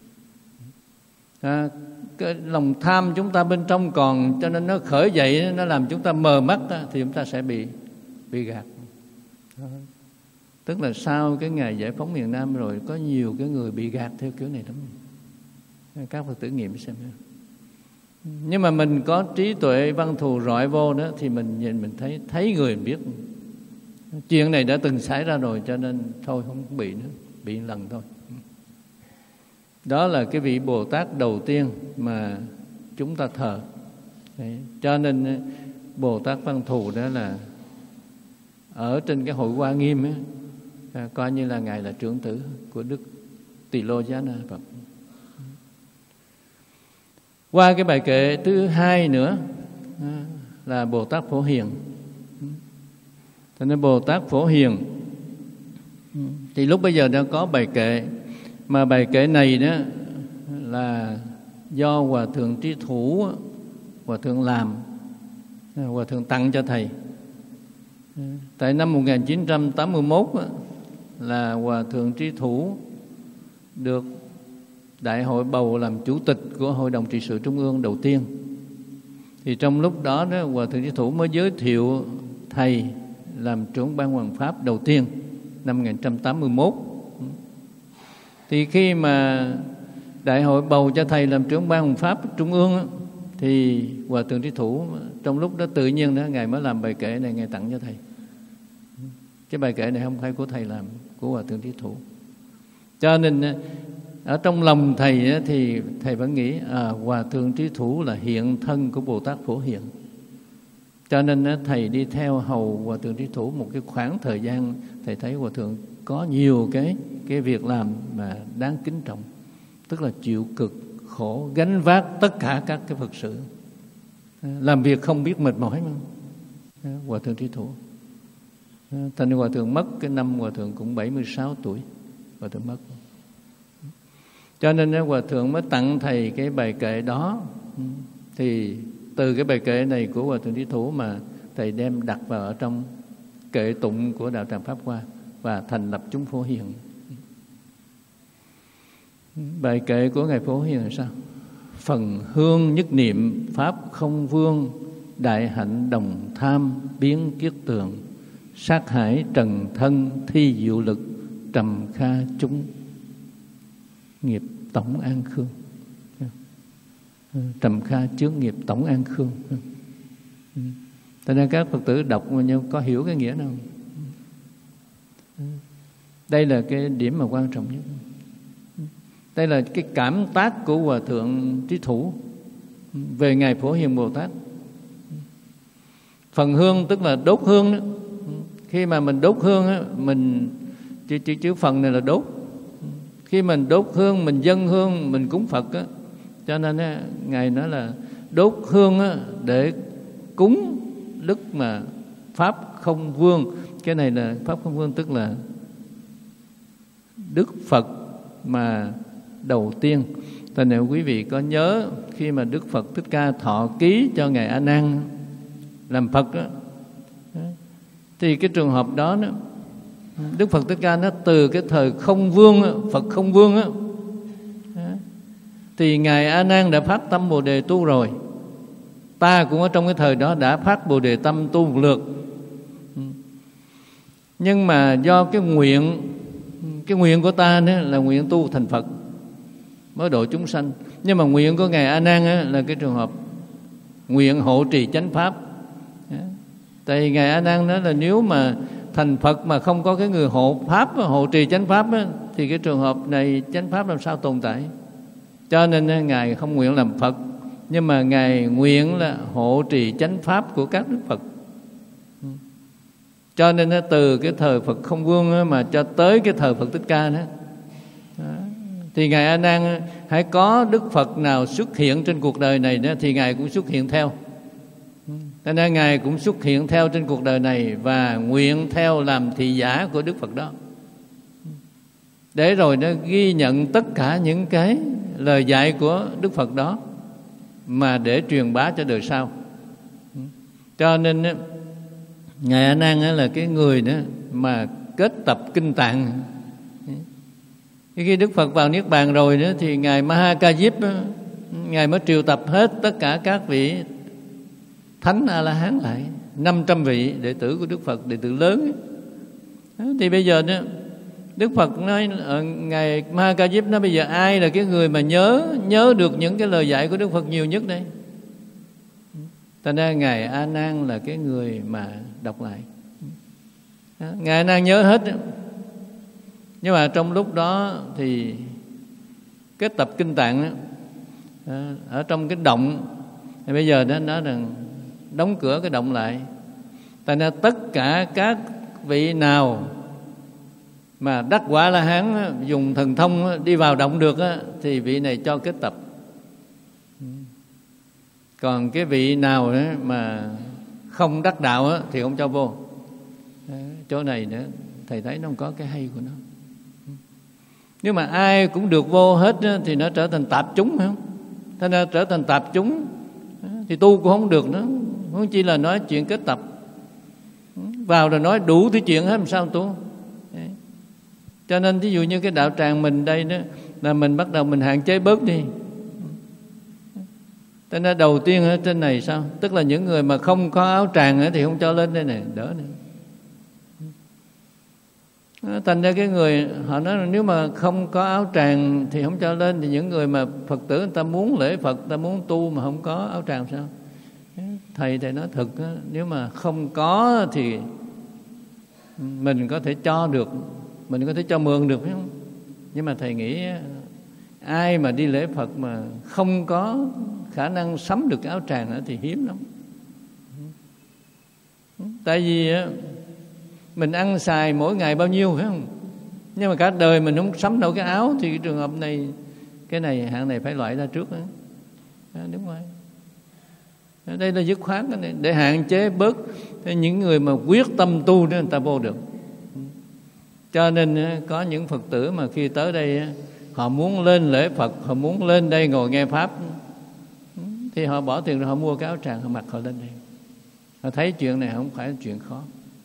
à, cái lòng tham chúng ta bên trong còn, cho nên nó khởi dậy, nó làm chúng ta mờ mắt đó, thì chúng ta sẽ bị bị gạt. Đó. Tức là sau cái ngày giải phóng miền Nam rồi, có nhiều cái người bị gạt theo kiểu này lắm. Các Phật tử nghiệm xem. Nhưng mà mình có trí tuệ văn thù rọi vô đó, thì mình nhìn mình thấy thấy người mình biết chuyện này đã từng xảy ra rồi, cho nên thôi không bị nữa, bị lần thôi. Đó là cái vị Bồ Tát đầu tiên mà chúng ta thờ. Đấy. Cho nên Bồ Tát Văn Thù đó là ở trên cái hội Hoa Nghiêm ấy, à, coi như là ngài là trưởng tử của Đức Tỳ Lô Giá Na Phật. Qua cái bài kệ thứ hai nữa à, là Bồ Tát Phổ Hiền. Cho nên Bồ Tát Phổ Hiền thì lúc bây giờ đã có bài kệ, mà bài kệ này đó là do Hòa Thượng Trí Thủ, Hòa Thượng làm, Hòa Thượng tặng cho thầy. Tại năm một nghìn chín trăm tám mươi mốt là Hòa Thượng Trí Thủ được Đại hội bầu làm chủ tịch của Hội đồng trị sự Trung ương đầu tiên. Thì trong lúc đó, đó Hòa Thượng Trí Thủ mới giới thiệu thầy làm trưởng ban Hoàng Pháp đầu tiên năm một nghìn chín trăm tám mươi mốt. Thì khi mà Đại hội bầu cho thầy làm trưởng ban Hoàng Pháp Trung ương, thì Hòa Thượng Trí Thủ trong lúc đó tự nhiên đó ngài mới làm bài kệ này, ngài tặng cho thầy. Cái bài kệ này không phải của thầy làm, của Hòa Thượng Trí Thủ. Cho nên ở trong lòng thầy thì thầy vẫn nghĩ à, Hòa Thượng Trí Thủ là hiện thân của Bồ Tát Phổ Hiền. Cho nên thầy đi theo hầu Hòa Thượng Trí Thủ một cái khoảng thời gian, thầy thấy Hòa Thượng có nhiều cái cái việc làm mà đáng kính trọng, tức là chịu cực khổ, gánh vác tất cả các cái Phật sự, làm việc không biết mệt mỏi mà. Hòa Thượng Trí Thủ. Thành Hòa Thượng mất cái năm Hòa Thượng cũng bảy mươi sáu tuổi, Hòa Thượng mất. Cho nên Hòa Thượng mới tặng thầy cái bài kệ đó. Thì từ cái bài kệ này của Hòa Thượng Trí Thủ mà thầy đem đặt vào ở trong kệ tụng của Đạo Tràng Pháp Hoa và thành lập chúng Phổ Hiền. Bài kệ của Ngài Phổ Hiền là sao? Phần hương nhất niệm Pháp không vương, đại hạnh đồng tham biến kiết tường, sát hải trần thân thi diệu lực, trầm kha chúng nghiệp tổng an khương. Trầm kha chướng nghiệp tổng an khương. Cho nên các Phật tử đọc nhưng có hiểu cái nghĩa nào? Đây là cái điểm mà quan trọng nhất. Đây là cái cảm tác của Hòa Thượng Trí Thủ về Ngài Phổ Hiền Bồ Tát. Phần hương tức là đốt hương đó. Khi mà mình đốt hương á, mình chữ, chữ, chữ phần này là đốt. Khi mình đốt hương, mình dâng hương, mình cúng Phật á, cho nên á, Ngài nói là đốt hương á, để cúng Đức mà Pháp không vương. Cái này là Pháp không vương, tức là Đức Phật mà đầu tiên. Tại nếu quý vị có nhớ khi mà Đức Phật Thích Ca thọ ký cho Ngài A Nan làm Phật á, thì cái trường hợp đó, đó Đức Phật Thích Ca nó từ cái thời không vương á, Phật không vương á, thì Ngài A Nan đã phát tâm Bồ Đề tu rồi. Ta cũng ở trong cái thời đó đã phát Bồ Đề tâm tu một lượt. Nhưng mà do cái nguyện, cái nguyện của ta đó là nguyện tu thành Phật mới độ chúng sanh. Nhưng mà nguyện của Ngài A Nan á, là cái trường hợp nguyện hộ trì chánh pháp. Tại vì Ngài A Nan nói là nếu mà thành Phật mà không có cái người hộ pháp, hộ trì chánh pháp á, thì cái trường hợp này chánh pháp làm sao tồn tại. Cho nên Ngài không nguyện làm Phật, nhưng mà Ngài nguyện là hộ trì chánh pháp của các đức Phật. Cho nên từ cái thời Phật Không Vương mà cho tới cái thời Phật Thích Ca đó, thì Ngài A Nan hãy có đức Phật nào xuất hiện trên cuộc đời này đó, thì Ngài cũng xuất hiện theo. Cho nên Ngài cũng xuất hiện theo trên cuộc đời này và nguyện theo làm thị giả của Đức Phật đó, để rồi nó ghi nhận tất cả những cái lời dạy của Đức Phật đó mà để truyền bá cho đời sau. Cho nên Ngài A Nan là cái người đó mà kết tập kinh tạng. Khi Đức Phật vào Niết Bàn rồi đó, thì Ngài Ma Ha Diếp Ngài mới triệu tập hết tất cả các vị Thánh A-la-hán lại, năm trăm vị đệ tử của Đức Phật, đệ tử lớn. Thì bây giờ đó, Đức Phật nói, Ngài Ma Ha Diếp nói bây giờ ai là cái người mà nhớ nhớ được những cái lời dạy của Đức Phật nhiều nhất đây? Thành ra Ngài A Nan là cái người mà đọc lại. Ngài A Nan nhớ hết. Nhưng mà trong lúc đó thì cái tập kinh tạng đó, ở trong cái động, thì bây giờ đó nói rằng đóng cửa cái động lại. Thành ra tất cả các vị nào mà đắc quả La Hán dùng thần thông đi vào động được thì vị này cho kết tập. Còn cái vị nào đó mà không đắc đạo thì không cho vô. Chỗ này nữa thầy thấy nó không có cái hay của nó. Nếu mà ai cũng được vô hết thì nó trở thành tạp chúng, phải không? Thế nên trở thành tạp chúng thì tu cũng không được nữa. Không chỉ là nói chuyện kết tập, vào rồi nói đủ thứ chuyện hết, làm sao tu. Đấy. Cho nên ví dụ như cái đạo tràng mình đây đó, là mình bắt đầu mình hạn chế bớt đi. Cho nên đầu tiên ở trên này sao? Tức là những người mà không có áo tràng thì không cho lên đây này, đỡ này. Thành ra cái người họ nói là nếu mà không có áo tràng thì không cho lên, thì những người mà Phật tử người ta muốn lễ Phật, người ta muốn tu mà không có áo tràng sao? Thầy thầy nói thật, nếu mà không có thì mình có thể cho được, mình có thể cho mượn được, phải không? Nhưng mà thầy nghĩ ai mà đi lễ Phật mà không có khả năng sắm được cái áo tràng nữa thì hiếm lắm. Tại vì mình ăn xài mỗi ngày bao nhiêu, phải không? Nhưng mà cả đời mình không sắm đâu cái áo, thì cái trường hợp này, cái này hạng này phải loại ra trước đó. À, đúng rồi. Đây là dứt khoát này, để hạn chế bớt những người mà quyết tâm tu đó người ta vô được. Cho nên có những Phật tử mà khi tới đây họ muốn lên lễ Phật, họ muốn lên đây ngồi nghe Pháp, thì họ bỏ tiền rồi họ mua cái áo tràng, họ mặc họ lên đây. Họ thấy chuyện này không phải là chuyện khó.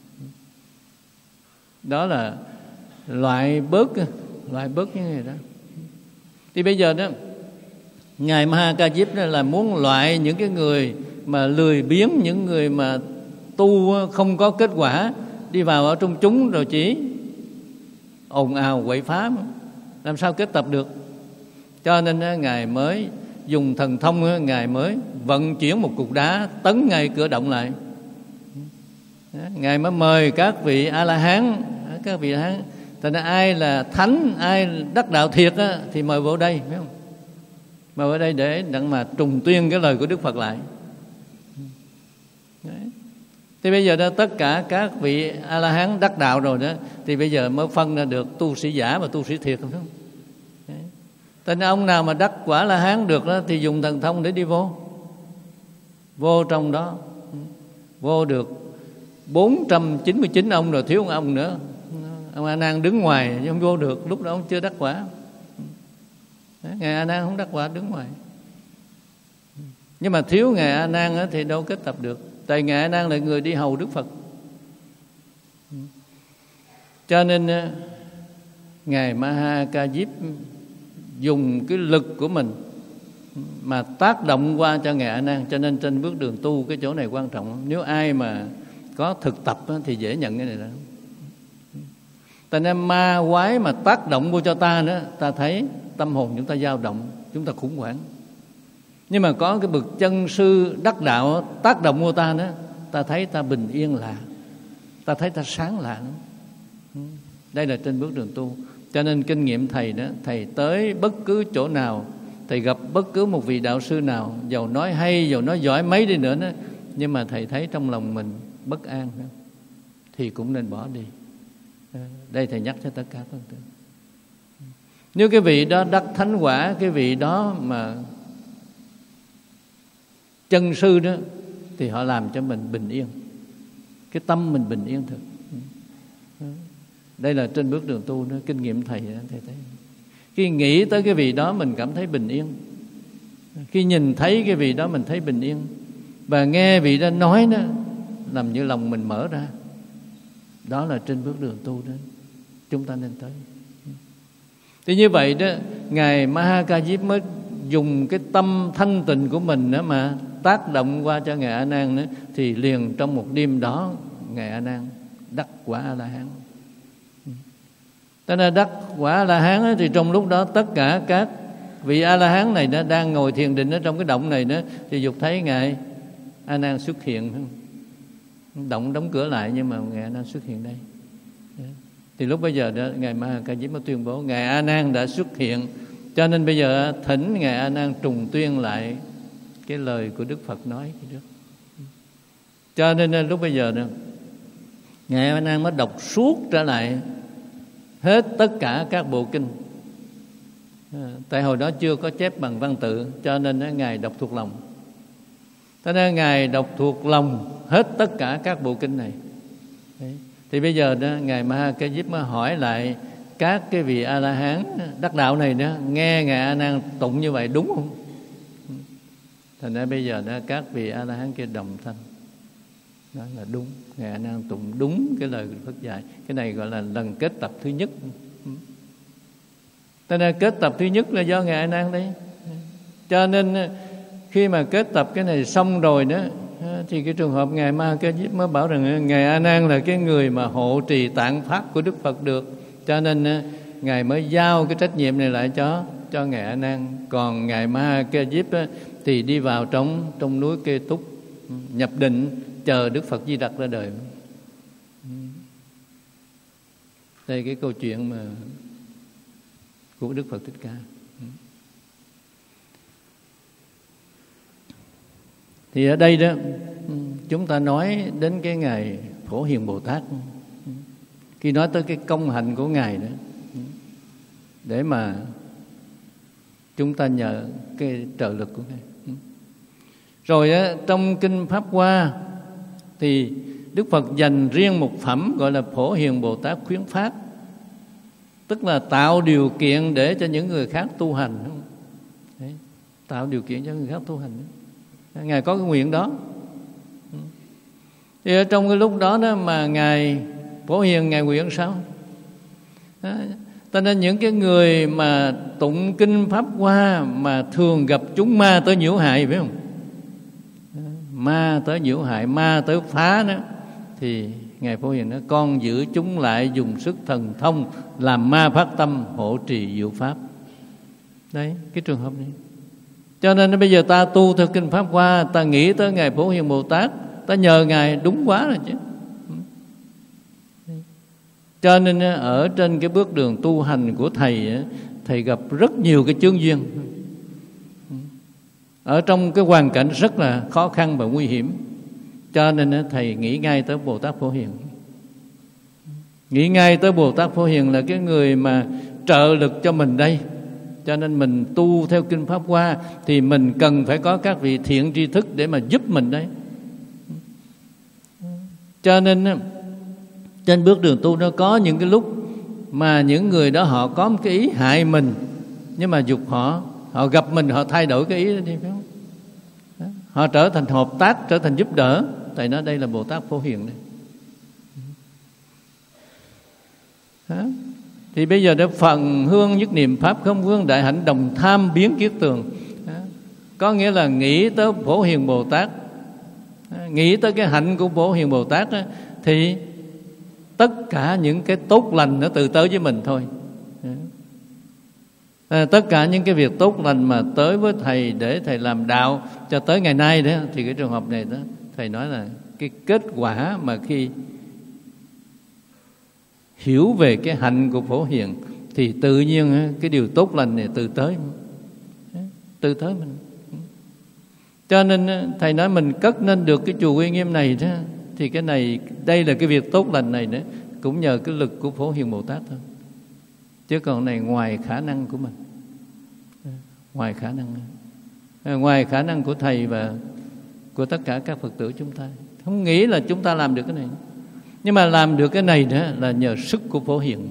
Đó là loại bớt, loại bớt như này đó. Thì bây giờ đó, Ngài Ma Ha Diếp là muốn loại những cái người mà lười biếng, những người mà tu không có kết quả, đi vào ở trong chúng rồi chỉ ồn ào quậy phá, làm sao kết tập được. Cho nên Ngài mới dùng thần thông, Ngài mới vận chuyển một cục đá tấn ngay cửa động lại. Ngài mới mời các vị A-la-hán, các vị A-la-hán, thành ra ai là thánh, ai đắc đạo thiệt á, thì mời vào đây, phải không? Mời vào đây để đặng mà trùng tuyên cái lời của Đức Phật lại. Đấy. Thì bây giờ đó tất cả các vị A-la-hán đắc đạo rồi đó, thì bây giờ mới phân ra được tu sĩ giả và tu sĩ thiệt, phải không? Đấy. Thành ra ông nào mà đắc quả La-hán được đó thì dùng thần thông để đi vô, vô trong đó, vô được bốn trăm chín mươi chín ông rồi, thiếu một ông nữa. Ông A Nan đứng ngoài chứ không vô được, lúc đó ông chưa đắc quả. Ngài A Nan không đắc quả, đứng ngoài. Nhưng mà thiếu Ngài A Nan thì đâu kết tập được. Tại Ngài A Nan là người đi hầu Đức Phật. Cho nên Ngài Ma Ha Diếp dùng cái lực của mình mà tác động qua cho Ngài A Nan. Cho nên trên bước đường tu cái chỗ này quan trọng. Nếu ai mà có thực tập thì dễ nhận cái này đó. Tại nên ma quái mà tác động vô cho ta nữa, ta thấy tâm hồn chúng ta dao động, chúng ta khủng hoảng. Nhưng mà có cái bậc chân sư đắc đạo tác động vô ta nữa, ta thấy ta bình yên lạ, ta thấy ta sáng lạ nữa. Đây là trên bước đường tu. Cho nên kinh nghiệm thầy đó, thầy tới bất cứ chỗ nào, thầy gặp bất cứ một vị đạo sư nào, dầu nói hay, dầu nói giỏi mấy đi nữa đó, nhưng mà thầy thấy trong lòng mình bất an đó, thì cũng nên bỏ đi. Đây thầy nhắc cho tất cả Phật tử. Nếu cái vị đó đắc thánh quả, cái vị đó mà chân sư đó, thì họ làm cho mình bình yên, cái tâm mình bình yên thật. Đây là trên bước đường tu đó, kinh nghiệm thầy đó, thầy thấy. Khi nghĩ tới cái vị đó mình cảm thấy bình yên, khi nhìn thấy cái vị đó mình thấy bình yên, và nghe vị đó nói đó làm như lòng mình mở ra. Đó là trên bước đường tu đó chúng ta nên tới. Thì như vậy đó, Ngài Ma Ha Ca Diếp mới dùng cái tâm thanh tịnh của mình đó mà tác động qua cho Ngài A Nan nữa, thì liền trong một đêm đó Ngài A Nan đắc quả A La Hán. Cho nên đắc quả A La Hán thì trong lúc đó tất cả các vị A La Hán này nó đang ngồi thiền định ở trong cái động này đó, thì dục thấy Ngài A Nan xuất hiện. Động đóng cửa lại nhưng mà Ngài A Nan xuất hiện đây. Thì lúc bây giờ đó Ngài Ma Ha Ca Diếp mới tuyên bố Ngài A Nan đã xuất hiện. Cho nên bây giờ thỉnh Ngài A Nan trùng tuyên lại cái lời của Đức Phật nói trước. Cho nên lúc bây giờ đó Ngài A Nan mới đọc suốt trở lại hết tất cả các bộ kinh. Tại hồi đó chưa có chép bằng văn tự, cho nên Ngài đọc thuộc lòng. Cho nên Ngài đọc thuộc lòng hết tất cả các bộ kinh này. Đấy. Thì bây giờ đó Ngài Ma Ha Ca Diếp mới hỏi lại các cái vị A La Hán đắc đạo này đó, nghe Ngài A Nan tụng như vậy đúng không? Thành ra bây giờ đó các vị A La Hán kia đồng thanh, đó là đúng, Ngài A Nan tụng đúng cái lời của Phật dạy. Cái này gọi là lần kết tập thứ nhất. Cho nên kết tập thứ nhất là do Ngài A Nan đấy. Cho nên khi mà kết tập cái này xong rồi đó, thì cái trường hợp Ngài Ma Ha Ca Diếp mới bảo rằng Ngài A Nan là cái người mà hộ trì tạng pháp của Đức Phật được. Cho nên Ngài mới giao cái trách nhiệm này lại cho cho Ngài A Nan. Còn Ngài Ma Ha Ca Diếp thì đi vào trong trong núi Kê Túc nhập định chờ Đức Phật Di Lặc ra đời. Đây cái câu chuyện mà của Đức Phật Thích Ca. Thì ở đây đó chúng ta nói đến cái Ngài Phổ Hiền Bồ Tát. Khi nói tới cái công hạnh của Ngài đó, để mà chúng ta nhờ cái trợ lực của Ngài. Rồi á, trong Kinh Pháp Hoa thì Đức Phật dành riêng một phẩm gọi là Phổ Hiền Bồ Tát Khuyến Pháp, tức là tạo điều kiện để cho những người khác tu hành. Đấy, tạo điều kiện cho người khác tu hành. Ngài có cái nguyện đó. Thì ở trong cái lúc đó đó mà Ngài Phổ Hiền Ngài nguyện sao? Đó. Cho nên những cái người mà tụng kinh Pháp Hoa mà thường gặp chúng ma tới nhiễu hại, phải không? Ma tới nhiễu hại, ma tới phá đó, thì Ngài Phổ Hiền nói con giữ chúng lại, dùng sức thần thông làm ma phát tâm, hộ trì diệu pháp. Đấy, cái trường hợp này. Cho nên bây giờ ta tu theo kinh Pháp Hoa, ta nghĩ tới Ngài Phổ Hiền Bồ Tát, ta nhờ Ngài đúng quá rồi chứ. Cho nên ở trên cái bước đường tu hành của Thầy, Thầy gặp rất nhiều cái chướng duyên. Ở trong cái hoàn cảnh rất là khó khăn và nguy hiểm. Cho nên Thầy nghĩ ngay tới Bồ Tát Phổ Hiền. Nghĩ ngay tới Bồ Tát Phổ Hiền là cái người mà trợ lực cho mình đây. Cho nên mình tu theo kinh Pháp Hoa thì mình cần phải có các vị thiện tri thức để mà giúp mình đấy. Cho nên trên bước đường tu nó có những cái lúc mà những người đó họ có một cái ý hại mình, nhưng mà dục họ, họ gặp mình họ thay đổi cái ý đó đi, phải không? Đó. Họ trở thành hợp tác, trở thành giúp đỡ. Tại nó đây là Bồ Tát Phổ Hiền đây. Đó. Thì bây giờ đó phần hương nhất niệm pháp không vương đại hạnh đồng tham biến kiết tường. Đó. Có nghĩa là nghĩ tới Phổ Hiền Bồ Tát, nghĩ tới cái hạnh của Phổ Hiền Bồ Tát đó, thì tất cả những cái tốt lành nó tự tới với mình thôi. À, tất cả những cái việc tốt lành mà tới với thầy để thầy làm đạo cho tới ngày nay đó, thì cái trường hợp này đó thầy nói là cái kết quả mà khi hiểu về cái hạnh của Phổ Hiền thì tự nhiên cái điều tốt lành này tự tới, tự tới mình. Cho nên thầy nói mình cất nên được cái chùa Uy Nghiêm này đó, thì cái này, đây là cái việc tốt lành này nữa cũng nhờ cái lực của Phổ Hiền Bồ Tát thôi. Chứ còn này ngoài khả năng của mình, ngoài khả năng, ngoài khả năng của thầy và của tất cả các Phật tử chúng ta. Không nghĩ là chúng ta làm được cái này, nhưng mà làm được cái này đó là nhờ sức của Phổ Hiền,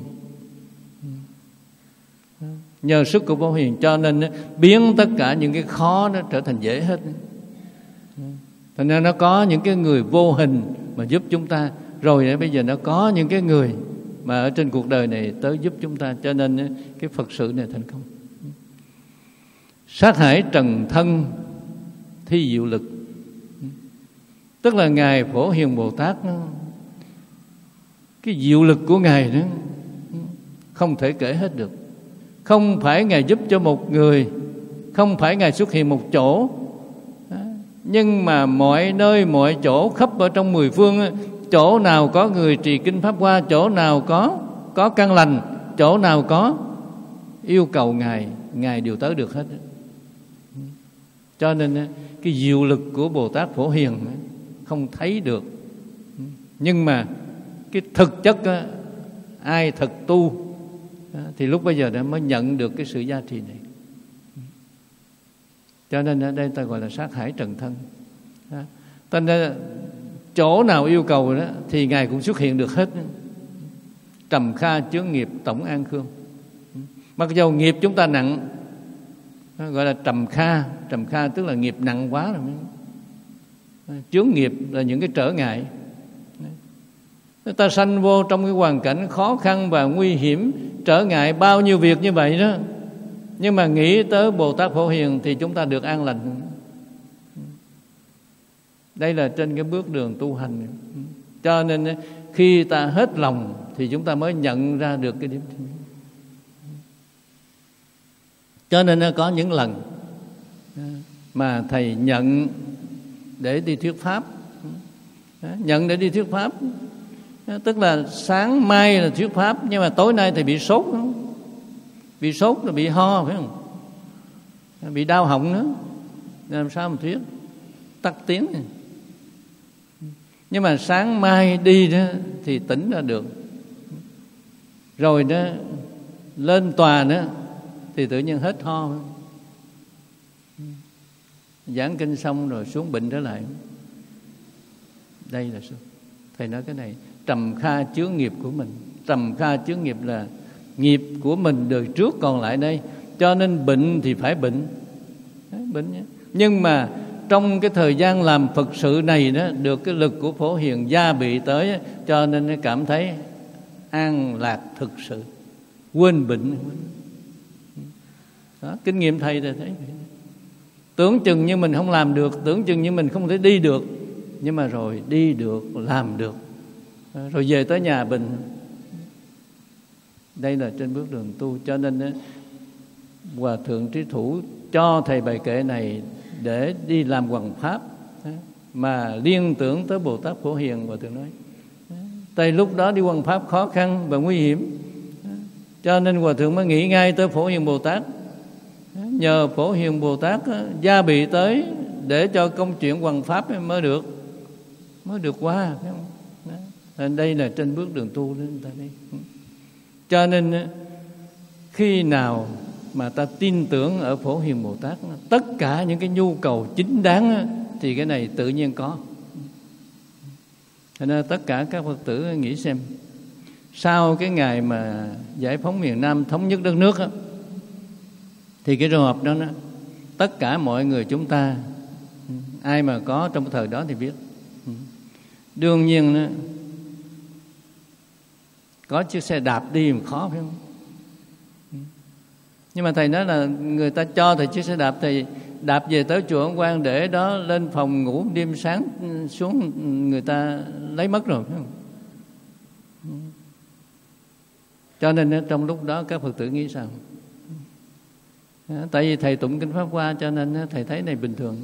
nhờ sức của Phổ Hiền, cho nên biến tất cả những cái khó nó trở thành dễ hết. Thành ra nó có những cái người vô hình mà giúp chúng ta, rồi bây giờ nó có những cái người mà ở trên cuộc đời này tới giúp chúng ta, cho nên cái Phật sự này thành công. Sát hải trần thân thi diệu lực, tức là Ngài Phổ Hiền Bồ Tát, cái diệu lực của Ngài đó không thể kể hết được. Không phải Ngài giúp cho một người, không phải Ngài xuất hiện một chỗ, nhưng mà mọi nơi mọi chỗ khắp ở trong mười phương, chỗ nào có người trì kinh Pháp Hoa, chỗ nào có có căn lành, chỗ nào có yêu cầu Ngài, Ngài đều tới được hết. Cho nên cái diệu lực của Bồ Tát Phổ Hiền không thấy được, nhưng mà cái thực chất á, ai thật tu thì lúc bây giờ đã mới nhận được cái sự gia trì này. Cho nên ở đây ta gọi là sát hải trần thân. Cho nên chỗ nào yêu cầu đó thì Ngài cũng xuất hiện được hết. Trầm kha chướng nghiệp tổng an khương. Mặc dù nghiệp chúng ta nặng, gọi là trầm kha. Trầm kha tức là nghiệp nặng quá rồi. Chướng nghiệp là những cái trở ngại. Ta sanh vô trong cái hoàn cảnh khó khăn và nguy hiểm, trở ngại bao nhiêu việc như vậy đó, nhưng mà nghĩ tới Bồ Tát Phổ Hiền thì chúng ta được an lành. Đây là trên cái bước đường tu hành. Cho nên khi ta hết lòng thì chúng ta mới nhận ra được cái điểm. Cho nên có những lần mà thầy nhận để đi thuyết pháp, nhận để đi thuyết pháp, tức là sáng mai là thuyết pháp, nhưng mà tối nay thì bị sốt, bị sốt là bị ho, phải không? Bị đau họng nữa, làm sao mà thuyết, tắt tiếng. Nhưng mà sáng mai đi đó thì tỉnh ra được, rồi đó lên tòa đó thì tự nhiên hết ho, giảng kinh xong rồi xuống bệnh trở lại. Đây là sao? Thầy nói cái này trầm kha chướng nghiệp của mình. Trầm kha chướng nghiệp là nghiệp của mình đời trước còn lại đây, cho nên bệnh thì phải bệnh, bệnh nhé. Nhưng mà trong cái thời gian làm Phật sự này đó, được cái lực của Phổ Hiền gia bị tới, cho nên cảm thấy an lạc thực sự, quên bệnh đó. Kinh nghiệm thầy thì thấy tưởng chừng như mình không làm được, tưởng chừng như mình không thể đi được, nhưng mà rồi đi được, làm được, rồi về tới nhà bình. Đây là trên bước đường tu. Cho nên Hòa Thượng Trí Thủ cho thầy bài kệ này để đi làm hoằng pháp, mà liên tưởng tới Bồ Tát Phổ Hiền. Hòa Thượng nói tại lúc đó đi hoằng pháp khó khăn và nguy hiểm, cho nên Hòa Thượng mới nghĩ ngay tới Phổ Hiền Bồ Tát. Nhờ Phổ Hiền Bồ Tát gia bị tới để cho công chuyện hoằng pháp mới được, mới được qua, phải không? Đó. Đây là trên bước đường tu đó ta đây. Cho nên khi nào mà ta tin tưởng ở Phổ Hiền Bồ Tát, tất cả những cái nhu cầu chính đáng thì cái này tự nhiên có. Cho nên tất cả các Phật tử nghĩ xem, sau cái ngày mà giải phóng miền Nam, thống nhất đất nước á, thì cái trường hợp đó, đó tất cả mọi người chúng ta, ai mà có trong cái thời đó thì biết, đương nhiên đó, có chiếc xe đạp đi mà khó, phải không? Nhưng mà thầy nói là người ta cho thầy chiếc xe đạp, thì đạp về tới chùa Ấn Quang, để đó lên phòng ngủ đêm sáng xuống người ta lấy mất rồi, phải không? Cho nên trong lúc đó các Phật tử nghĩ sao? Tại vì thầy tụng kinh Pháp Hoa cho nên thầy thấy này bình thường.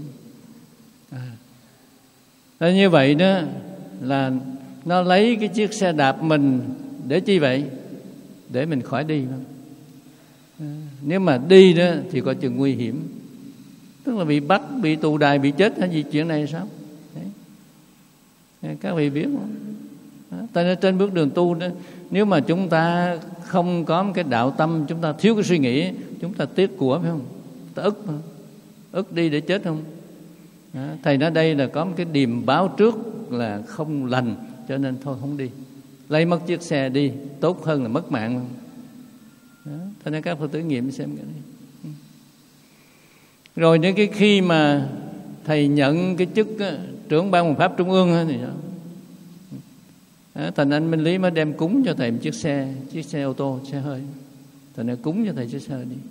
À. Như vậy đó là nó lấy cái chiếc xe đạp mình để chi vậy? Để mình khỏi đi. À. Nếu mà đi đó thì có chừng nguy hiểm, tức là bị bắt, bị tù đày, bị chết hay gì chuyện này sao? Đấy. Các vị biết không? Tại nên trên bước đường tu đó, nếu mà chúng ta không có một cái đạo tâm, chúng ta thiếu cái suy nghĩ, chúng ta tiếc của, phải không? Ta ức mà. Ức đi để chết không? Đó. Thầy nói đây là có một cái điềm báo trước là không lành, cho nên thôi không đi. Lấy mất chiếc xe đi, tốt hơn là mất mạng. Đó. Thế nên các Phật tử nghiệm xem cái này. Rồi đến cái khi mà thầy nhận cái chức trưởng ban Hoằng Pháp Trung ương thì sao? Thành anh Minh Lý mới đem cúng cho thầy một chiếc xe, chiếc xe ô tô, xe hơi. Thành anh cúng cho thầy chiếc xe hơi đi.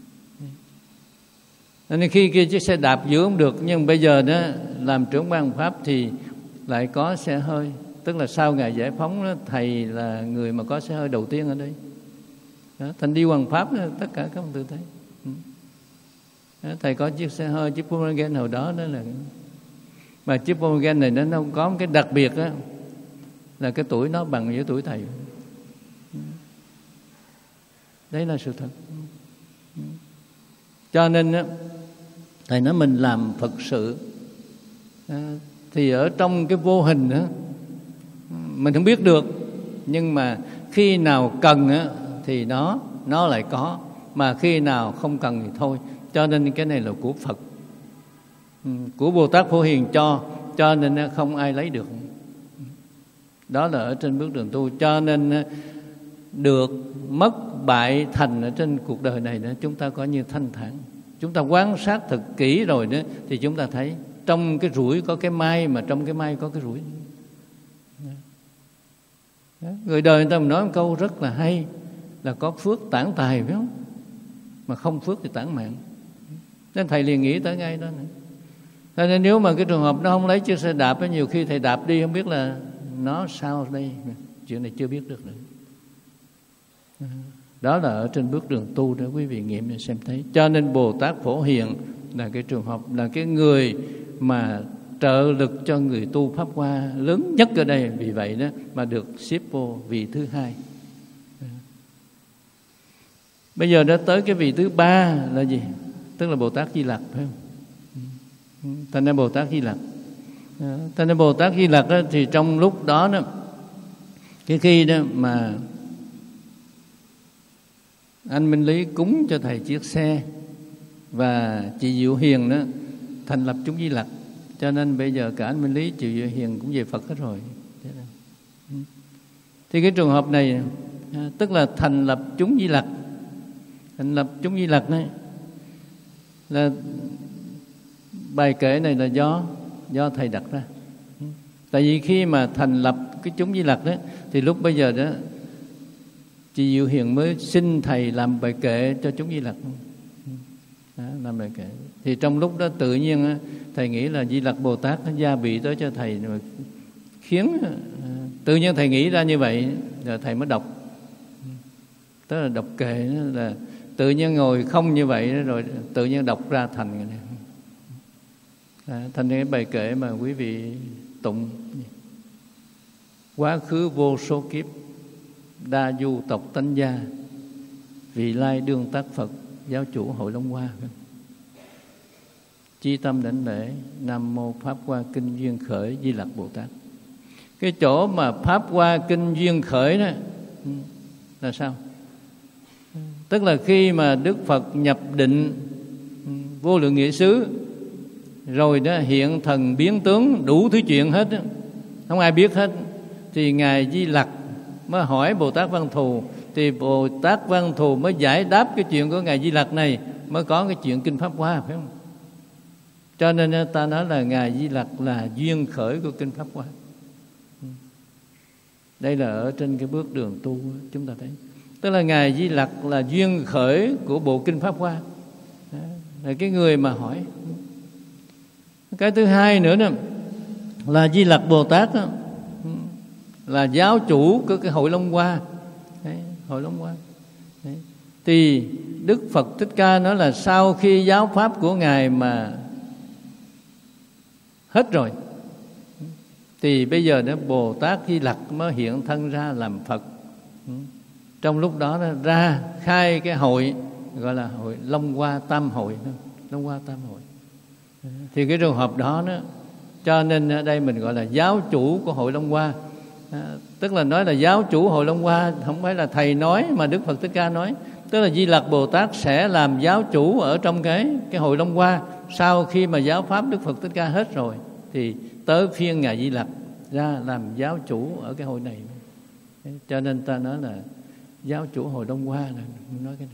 Nên khi kia chiếc xe đạp giữ không được, nhưng bây giờ đó làm trưởng ban Hoằng Pháp thì lại có xe hơi. Tức là sau ngày giải phóng đó, thầy là người mà có xe hơi đầu tiên ở đây. Đó, thành đi Hoằng Pháp đó, tất cả các ông tự thấy. Đó, thầy có chiếc xe hơi, chiếc Volkswagen hồi đó đó là, mà chiếc Volkswagen này nó, nó có một cái đặc biệt đó, là cái tuổi nó bằng với tuổi thầy. Đấy là sự thật. Cho nên đó, thầy nói mình làm Phật sự à, thì ở trong cái vô hình đó, mình không biết được, nhưng mà khi nào cần á, thì nó nó lại có, mà khi nào không cần thì thôi. Cho nên cái này là của Phật, của Bồ Tát Phổ Hiền cho, cho nên không ai lấy được. Đó là ở trên bước đường tu. Cho nên được mất bại thành ở trên cuộc đời này đó, chúng ta có như thanh thản. Chúng ta quan sát thật kỹ rồi đó, thì chúng ta thấy trong cái rủi có cái may, mà trong cái may có cái rủi. Đó. Người đời người ta nói một câu rất là hay, là có phước tản tài, phải không? Mà không phước thì tản mạng. Nên thầy liền nghĩ tới ngay đó nữa. Thế nên nếu mà cái trường hợp nó không lấy chiếc xe đạp, nhiều khi thầy đạp đi không biết là nó sao đây, chuyện này chưa biết được nữa. Đó là ở trên bước đường tu đó, quý vị nghiệm xem thấy. Cho nên Bồ Tát Phổ Hiền là cái trường hợp, là cái người mà trợ lực cho người tu Pháp Hoa lớn nhất ở đây. Vì vậy đó mà được xếp vô vị thứ hai. Bây giờ đã tới cái vị thứ ba là gì? Tức là Bồ Tát Di Lặc, phải không? Thành ra Bồ Tát Di Lặc. Thành ra Bồ Tát Di Lặc đó, thì trong lúc đó, đó cái khi đó mà anh Minh Lý cúng cho thầy chiếc xe và chị Diệu Hiền đó thành lập chúng Di Lặc, cho nên bây giờ cả anh Minh Lý, chị Diệu Hiền cũng về Phật hết rồi. Thì cái trường hợp này tức là thành lập chúng Di Lặc. Thành lập chúng Di Lặc này là bài kể này là do do thầy đặt ra. Tại vì khi mà thành lập cái chúng Di Lặc đó, thì lúc bây giờ đó chị Diệu Hiền mới xin thầy làm bài kệ cho chúng Di Lặc. Đó, làm bài kệ. Thì trong lúc đó tự nhiên thầy nghĩ là Di Lặc Bồ Tát nó gia bị tới cho thầy, mà khiến tự nhiên thầy nghĩ ra như vậy, rồi thầy mới đọc. Tức là đọc kệ là tự nhiên ngồi không như vậy, rồi tự nhiên đọc ra thành cái này. À, thành cái bài kệ mà quý vị tụng: quá khứ vô số kiếp, đa du tộc tánh gia, vị lai đương tác Phật, giáo chủ Hội Long Hoa. Chi tâm đảnh lễ Nam Mô Pháp Hoa Kinh Duyên Khởi Di Lặc Bồ Tát. Cái chỗ mà Pháp Hoa Kinh Duyên Khởi đó là sao? Tức là khi mà Đức Phật nhập định vô lượng nghĩa xứ rồi đó, hiện thần biến tướng đủ thứ chuyện hết đó, không ai biết hết, thì Ngài Di Lặc mới hỏi Bồ Tát Văn Thù, thì Bồ Tát Văn Thù mới giải đáp cái chuyện của Ngài Di Lặc này, mới có cái chuyện Kinh Pháp Hoa, phải không? Cho nên ta nói là Ngài Di Lặc là duyên khởi của Kinh Pháp Hoa. Đây là ở trên cái bước đường tu chúng ta thấy. Tức là Ngài Di Lặc là duyên khởi của bộ Kinh Pháp Hoa. Đó, là cái người mà hỏi. Cái thứ hai nữa đó, là Di Lặc Bồ Tát đó, là giáo chủ của cái hội Long Hoa. Đấy, hội Long Hoa. Đấy. Thì Đức Phật Thích Ca nói là sau khi giáo pháp của Ngài mà hết rồi, thì bây giờ đó Bồ Tát Di Lặc mới hiện thân ra làm Phật. Trong lúc đó nó ra khai cái hội gọi là hội Long Hoa Tam Hội. Long Hoa Tam Hội. Thì cái trường hợp đó đó, cho nên ở đây mình gọi là giáo chủ của hội Long Hoa. À, tức là nói là giáo chủ hội Long Hoa không phải là thầy nói, mà Đức Phật Thích Ca nói. Tức là Di Lặc Bồ Tát sẽ làm giáo chủ ở trong cái cái hội Long Hoa. Sau khi mà giáo pháp Đức Phật Thích Ca hết rồi, thì tới phiên Ngài Di Lặc ra làm giáo chủ ở cái hội này. Cho nên ta nói là giáo chủ hội Long Hoa là nói cái này.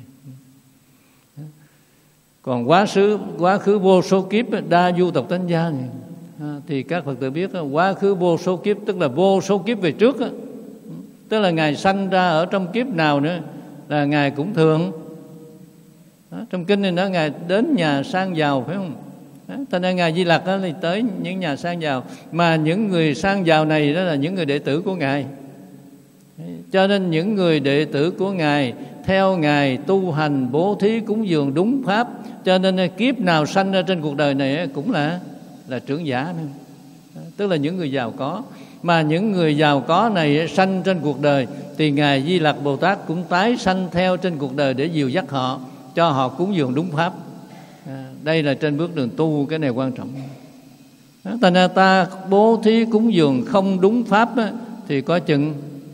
Còn quá khứ quá khứ vô số kiếp đa du tộc tánh gia này, à, thì các Phật tử biết quá khứ vô số kiếp tức là vô số kiếp về trước á. Tức là Ngài sanh ra ở trong kiếp nào nữa là Ngài cũng thường. Đó, trong kinh này nói Ngài đến nhà sang giàu, phải không? Thành ra Ngài Di Lặc đó thì tới những nhà sang giàu, mà những người sang giàu này đó là những người đệ tử của Ngài. Cho nên những người đệ tử của Ngài theo Ngài tu hành bố thí cúng dường đúng pháp, cho nên kiếp nào sanh ra trên cuộc đời này cũng là là trưởng giả nữa. Tức là những người giàu có. Mà những người giàu có này sanh trên cuộc đời thì Ngài Di Lặc Bồ Tát cũng tái sanh theo trên cuộc đời để dìu dắt họ, cho họ cúng dường đúng pháp. À, đây là trên bước đường tu, cái này quan trọng. Thành ra ta bố thí cúng dường không đúng pháp á, thì có chừng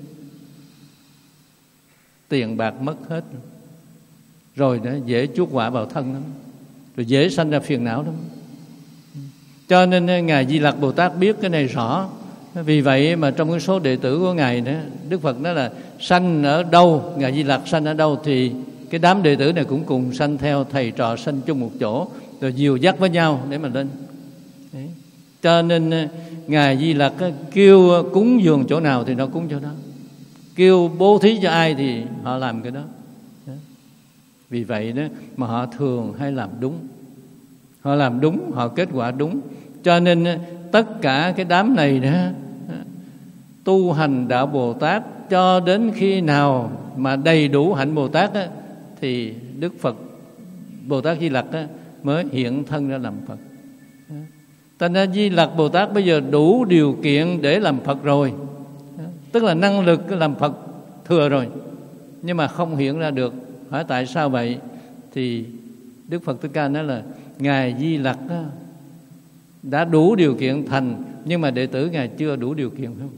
tiền bạc mất hết rồi, đó dễ chuốc họa vào thân lắm, rồi dễ sanh ra phiền não lắm. Cho nên Ngài Di Lặc Bồ Tát biết cái này rõ. Vì vậy mà trong cái số đệ tử của Ngài đó, Đức Phật nói là sanh ở đâu, Ngài Di Lặc sanh ở đâu thì cái đám đệ tử này cũng cùng sanh theo, thầy trò sanh chung một chỗ, rồi dìu dắt với nhau để mà lên. Đấy. Cho nên Ngài Di Lặc kêu cúng dường chỗ nào thì nó cúng chỗ đó, kêu bố thí cho ai thì họ làm cái đó. Đó. Vì vậy đó mà họ thường hay làm đúng. Họ làm đúng, họ kết quả đúng. Cho nên tất cả cái đám này đó tu hành đạo Bồ Tát cho đến khi nào mà đầy đủ hạnh Bồ Tát á, thì Đức Phật Bồ Tát Di Lặc á, mới hiện thân ra làm Phật. Thành ra Di Lặc Bồ Tát bây giờ đủ điều kiện để làm Phật rồi. Tức là năng lực làm Phật thừa rồi, nhưng mà không hiện ra được. Hỏi tại sao vậy? Thì Đức Phật Thích Ca nói là Ngài Di Lặc á, đã đủ điều kiện thành, nhưng mà đệ tử Ngài chưa đủ điều kiện, phải không?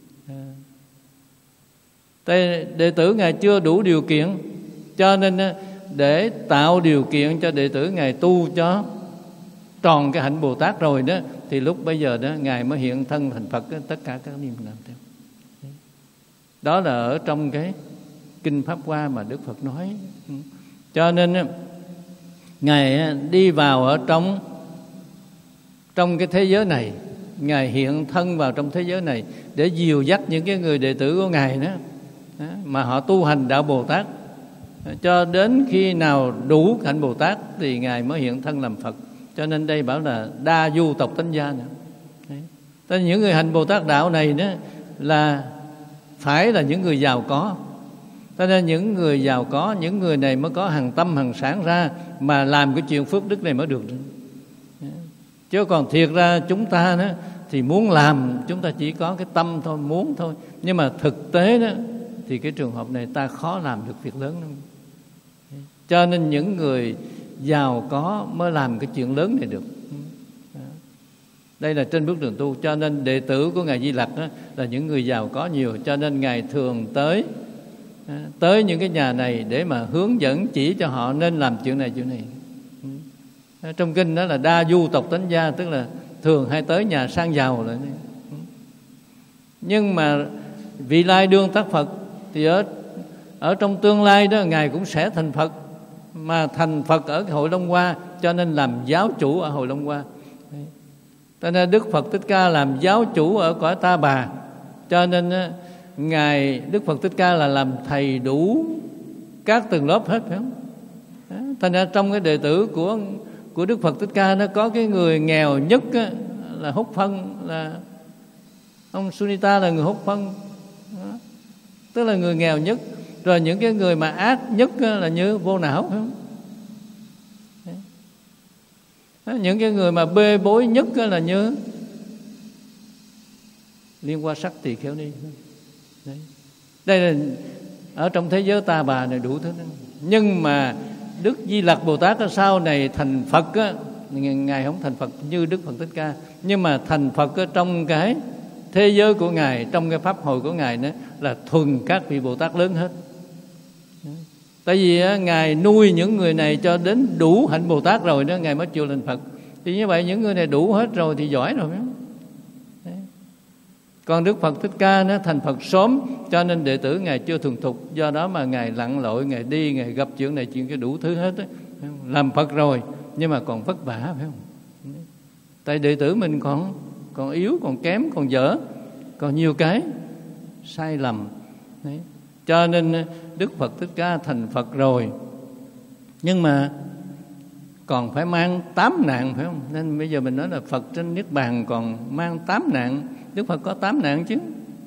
Đệ tử Ngài chưa đủ điều kiện, cho nên để tạo điều kiện cho đệ tử Ngài tu cho tròn cái hạnh Bồ Tát rồi đó, thì lúc bây giờ đó Ngài mới hiện thân thành Phật. Tất cả các niệm làm theo. Đó là ở trong cái Kinh Pháp Hoa mà Đức Phật nói. Cho nên Ngài đi vào ở trong trong cái thế giới này, Ngài hiện thân vào trong thế giới này để dìu dắt những cái người đệ tử của Ngài đó, mà họ tu hành đạo Bồ Tát, cho đến khi nào đủ hạnh Bồ Tát thì Ngài mới hiện thân làm Phật. Cho nên đây bảo là đa du tộc tánh gia nữa. Đấy. Những người hành Bồ Tát đạo này đó là phải là những người giàu có. Cho nên những người giàu có, những người này mới có hằng tâm hằng sản ra mà làm cái chuyện phước đức này mới được. Chứ còn thiệt ra chúng ta đó thì muốn làm, chúng ta chỉ có cái tâm thôi, muốn thôi. Nhưng mà thực tế đó thì cái trường hợp này ta khó làm được việc lớn lắm. Cho nên những người giàu có mới làm cái chuyện lớn này được. Đây là trên bước đường tu. Cho nên đệ tử của Ngài Di Lặc đó là những người giàu có nhiều. Cho nên Ngài thường tới Tới những cái nhà này để mà hướng dẫn chỉ cho họ nên làm chuyện này chuyện này. Trong kinh đó là đa du tộc tánh gia, tức là thường hay tới nhà sang giàu lại. Nhưng mà vị lai đương tác Phật thì ở ở trong tương lai đó Ngài cũng sẽ thành Phật, mà thành Phật ở cái hội Long Hoa, cho nên làm giáo chủ ở hội Long Hoa. Cho nên Đức Phật Thích Ca làm giáo chủ ở cõi Ta Bà, cho nên Ngài Đức Phật Thích Ca là làm thầy đủ các tầng lớp hết, phải không? Thành ra trong cái đệ tử của của Đức Phật Thích Ca nó có cái người nghèo nhất á, là hút phân, là Ông Sunita là người hút phân, đó. Tức là người nghèo nhất. Rồi những cái người mà ác nhất là như vô não, phải không? Đó. Những cái người mà bê bối nhất là như Liên Hoa Sắc Tỳ Kheo Ni. Đấy. Đây là ở trong thế giới ta bà này đủ thứ đó. Nhưng mà Đức Di Lặc Bồ Tát sau này thành Phật á, Ngài không thành Phật như Đức Phật Thích Ca, nhưng mà thành Phật ở trong cái thế giới của Ngài, trong cái pháp hội của Ngài đó là thuần các vị Bồ Tát lớn hết. Tại vì á, Ngài nuôi những người này cho đến đủ hạnh Bồ Tát rồi đó, Ngài mới chịu thành Phật. Thì như vậy những người này đủ hết rồi thì giỏi rồi. Đấy. Còn Đức Phật Thích Ca nó thành Phật sớm, cho nên đệ tử Ngài chưa thuần thục. Do đó mà Ngài lặn lội, Ngài đi, Ngài gặp chuyện này chuyện cái đủ thứ hết đó. Làm Phật rồi nhưng mà còn vất vả, phải không? Tại đệ tử mình còn còn yếu, còn kém, còn dở, còn nhiều cái sai lầm. Đấy. Cho nên Đức Phật Thích Ca thành Phật rồi, nhưng mà còn phải mang tám nạn, phải không? Nên bây giờ mình nói là Phật trên Niết Bàn còn mang tám nạn. Đức Phật có tám nạn chứ.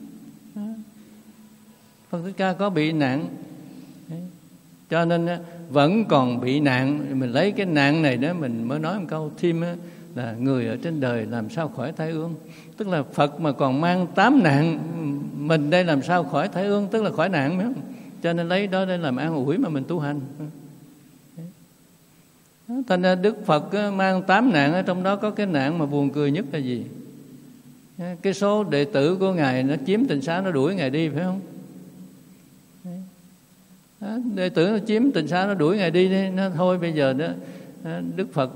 Phật Thích Ca có bị nạn. Đấy. Cho nên vẫn còn bị nạn. Mình lấy cái nạn này đó mình mới nói một câu thêm là người ở trên đời làm sao khỏi tai ương. Tức là Phật mà còn mang tám nạn, mình đây làm sao khỏi tai ương, tức là khỏi nạn, phải không? Cho nên lấy đó để làm an ủi mà mình tu hành. Thành ra Đức Phật mang tám nạn, ở trong đó có cái nạn mà buồn cười nhất là gì? Cái số đệ tử của Ngài nó chiếm tịnh xá, nó đuổi Ngài đi, phải không? Đệ tử nó chiếm tịnh xá, nó đuổi Ngài đi, đi. Nó thôi bây giờ đó Đức Phật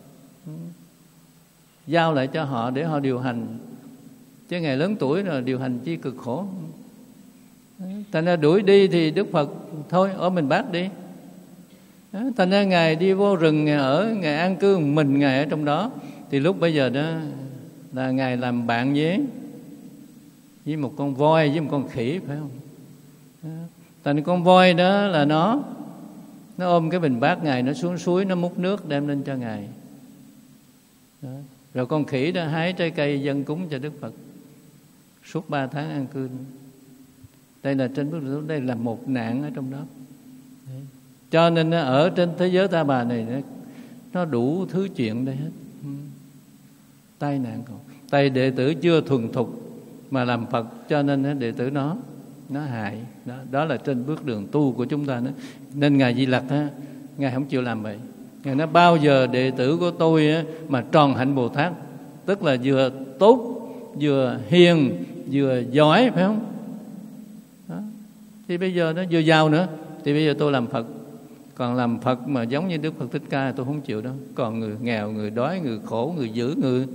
giao lại cho họ để họ điều hành, chứ Ngài lớn tuổi rồi điều hành chi cực khổ. Thành ra đuổi đi thì Đức Phật thôi ở mình bác đi. Thành ra Ngài đi vô rừng, Ngài ở, Ngài an cư mình, Ngài ở trong đó. Thì lúc bây giờ đó là Ngài làm bạn với với một con voi, với một con khỉ, phải không? Thành con voi đó là nó nó ôm cái bình bát Ngài, nó xuống suối, nó múc nước đem lên cho Ngài. Đó. Rồi con khỉ đó hái trái cây dâng cúng cho Đức Phật suốt ba tháng an cư. Đây là trên bước đường, đây là một nạn ở trong đó. Đấy. Cho nên ở trên thế giới ta bà này nó đủ thứ chuyện đây hết. Tai nạn còn. Tại đệ tử chưa thuần thục mà làm Phật, cho nên đệ tử nó nó hại. Đó, đó là trên bước đường tu của chúng ta đó. Nên Ngài Di Lặc á, Ngài không chịu làm vậy. Ngài nói bao giờ đệ tử của tôi á, mà tròn hạnh Bồ Tát, tức là vừa tốt, vừa hiền, vừa giỏi, phải không? Đó. Thì bây giờ nó vừa giàu nữa, thì bây giờ tôi làm Phật. Còn làm Phật mà giống như Đức Phật Thích Ca tôi không chịu đâu. Còn người nghèo, người đói, người khổ, người dữ, người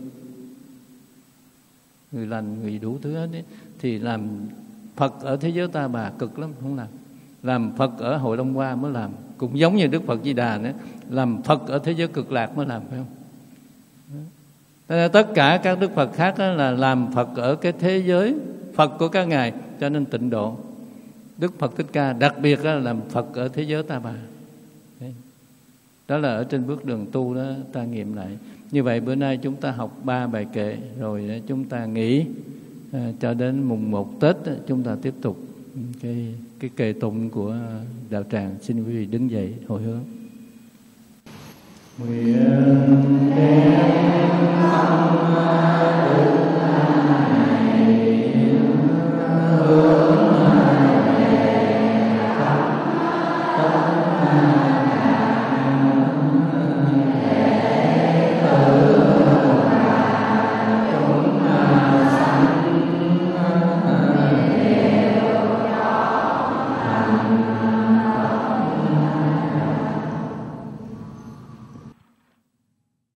người lành, người đủ thứ hết đấy, thì làm Phật ở thế giới ta bà cực lắm, không làm. Làm Phật ở Hội Long Hoa mới làm. Cũng giống như Đức Phật Di Đà nữa, làm Phật ở thế giới cực lạc mới làm, phải không? Đó. Tất cả các Đức Phật khác là làm Phật ở cái thế giới Phật của các Ngài, cho nên tịnh độ. Đức Phật Thích Ca đặc biệt là làm Phật ở thế giới ta bà. Đấy. Đó là ở trên bước đường tu đó ta nghiệm lại. Như vậy bữa nay chúng ta học ba bài kệ, rồi chúng ta nghỉ à, cho đến mùng một Tết chúng ta tiếp tục cái cái kệ tụng của đạo tràng. Xin quý vị đứng dậy hồi hướng. Nguyện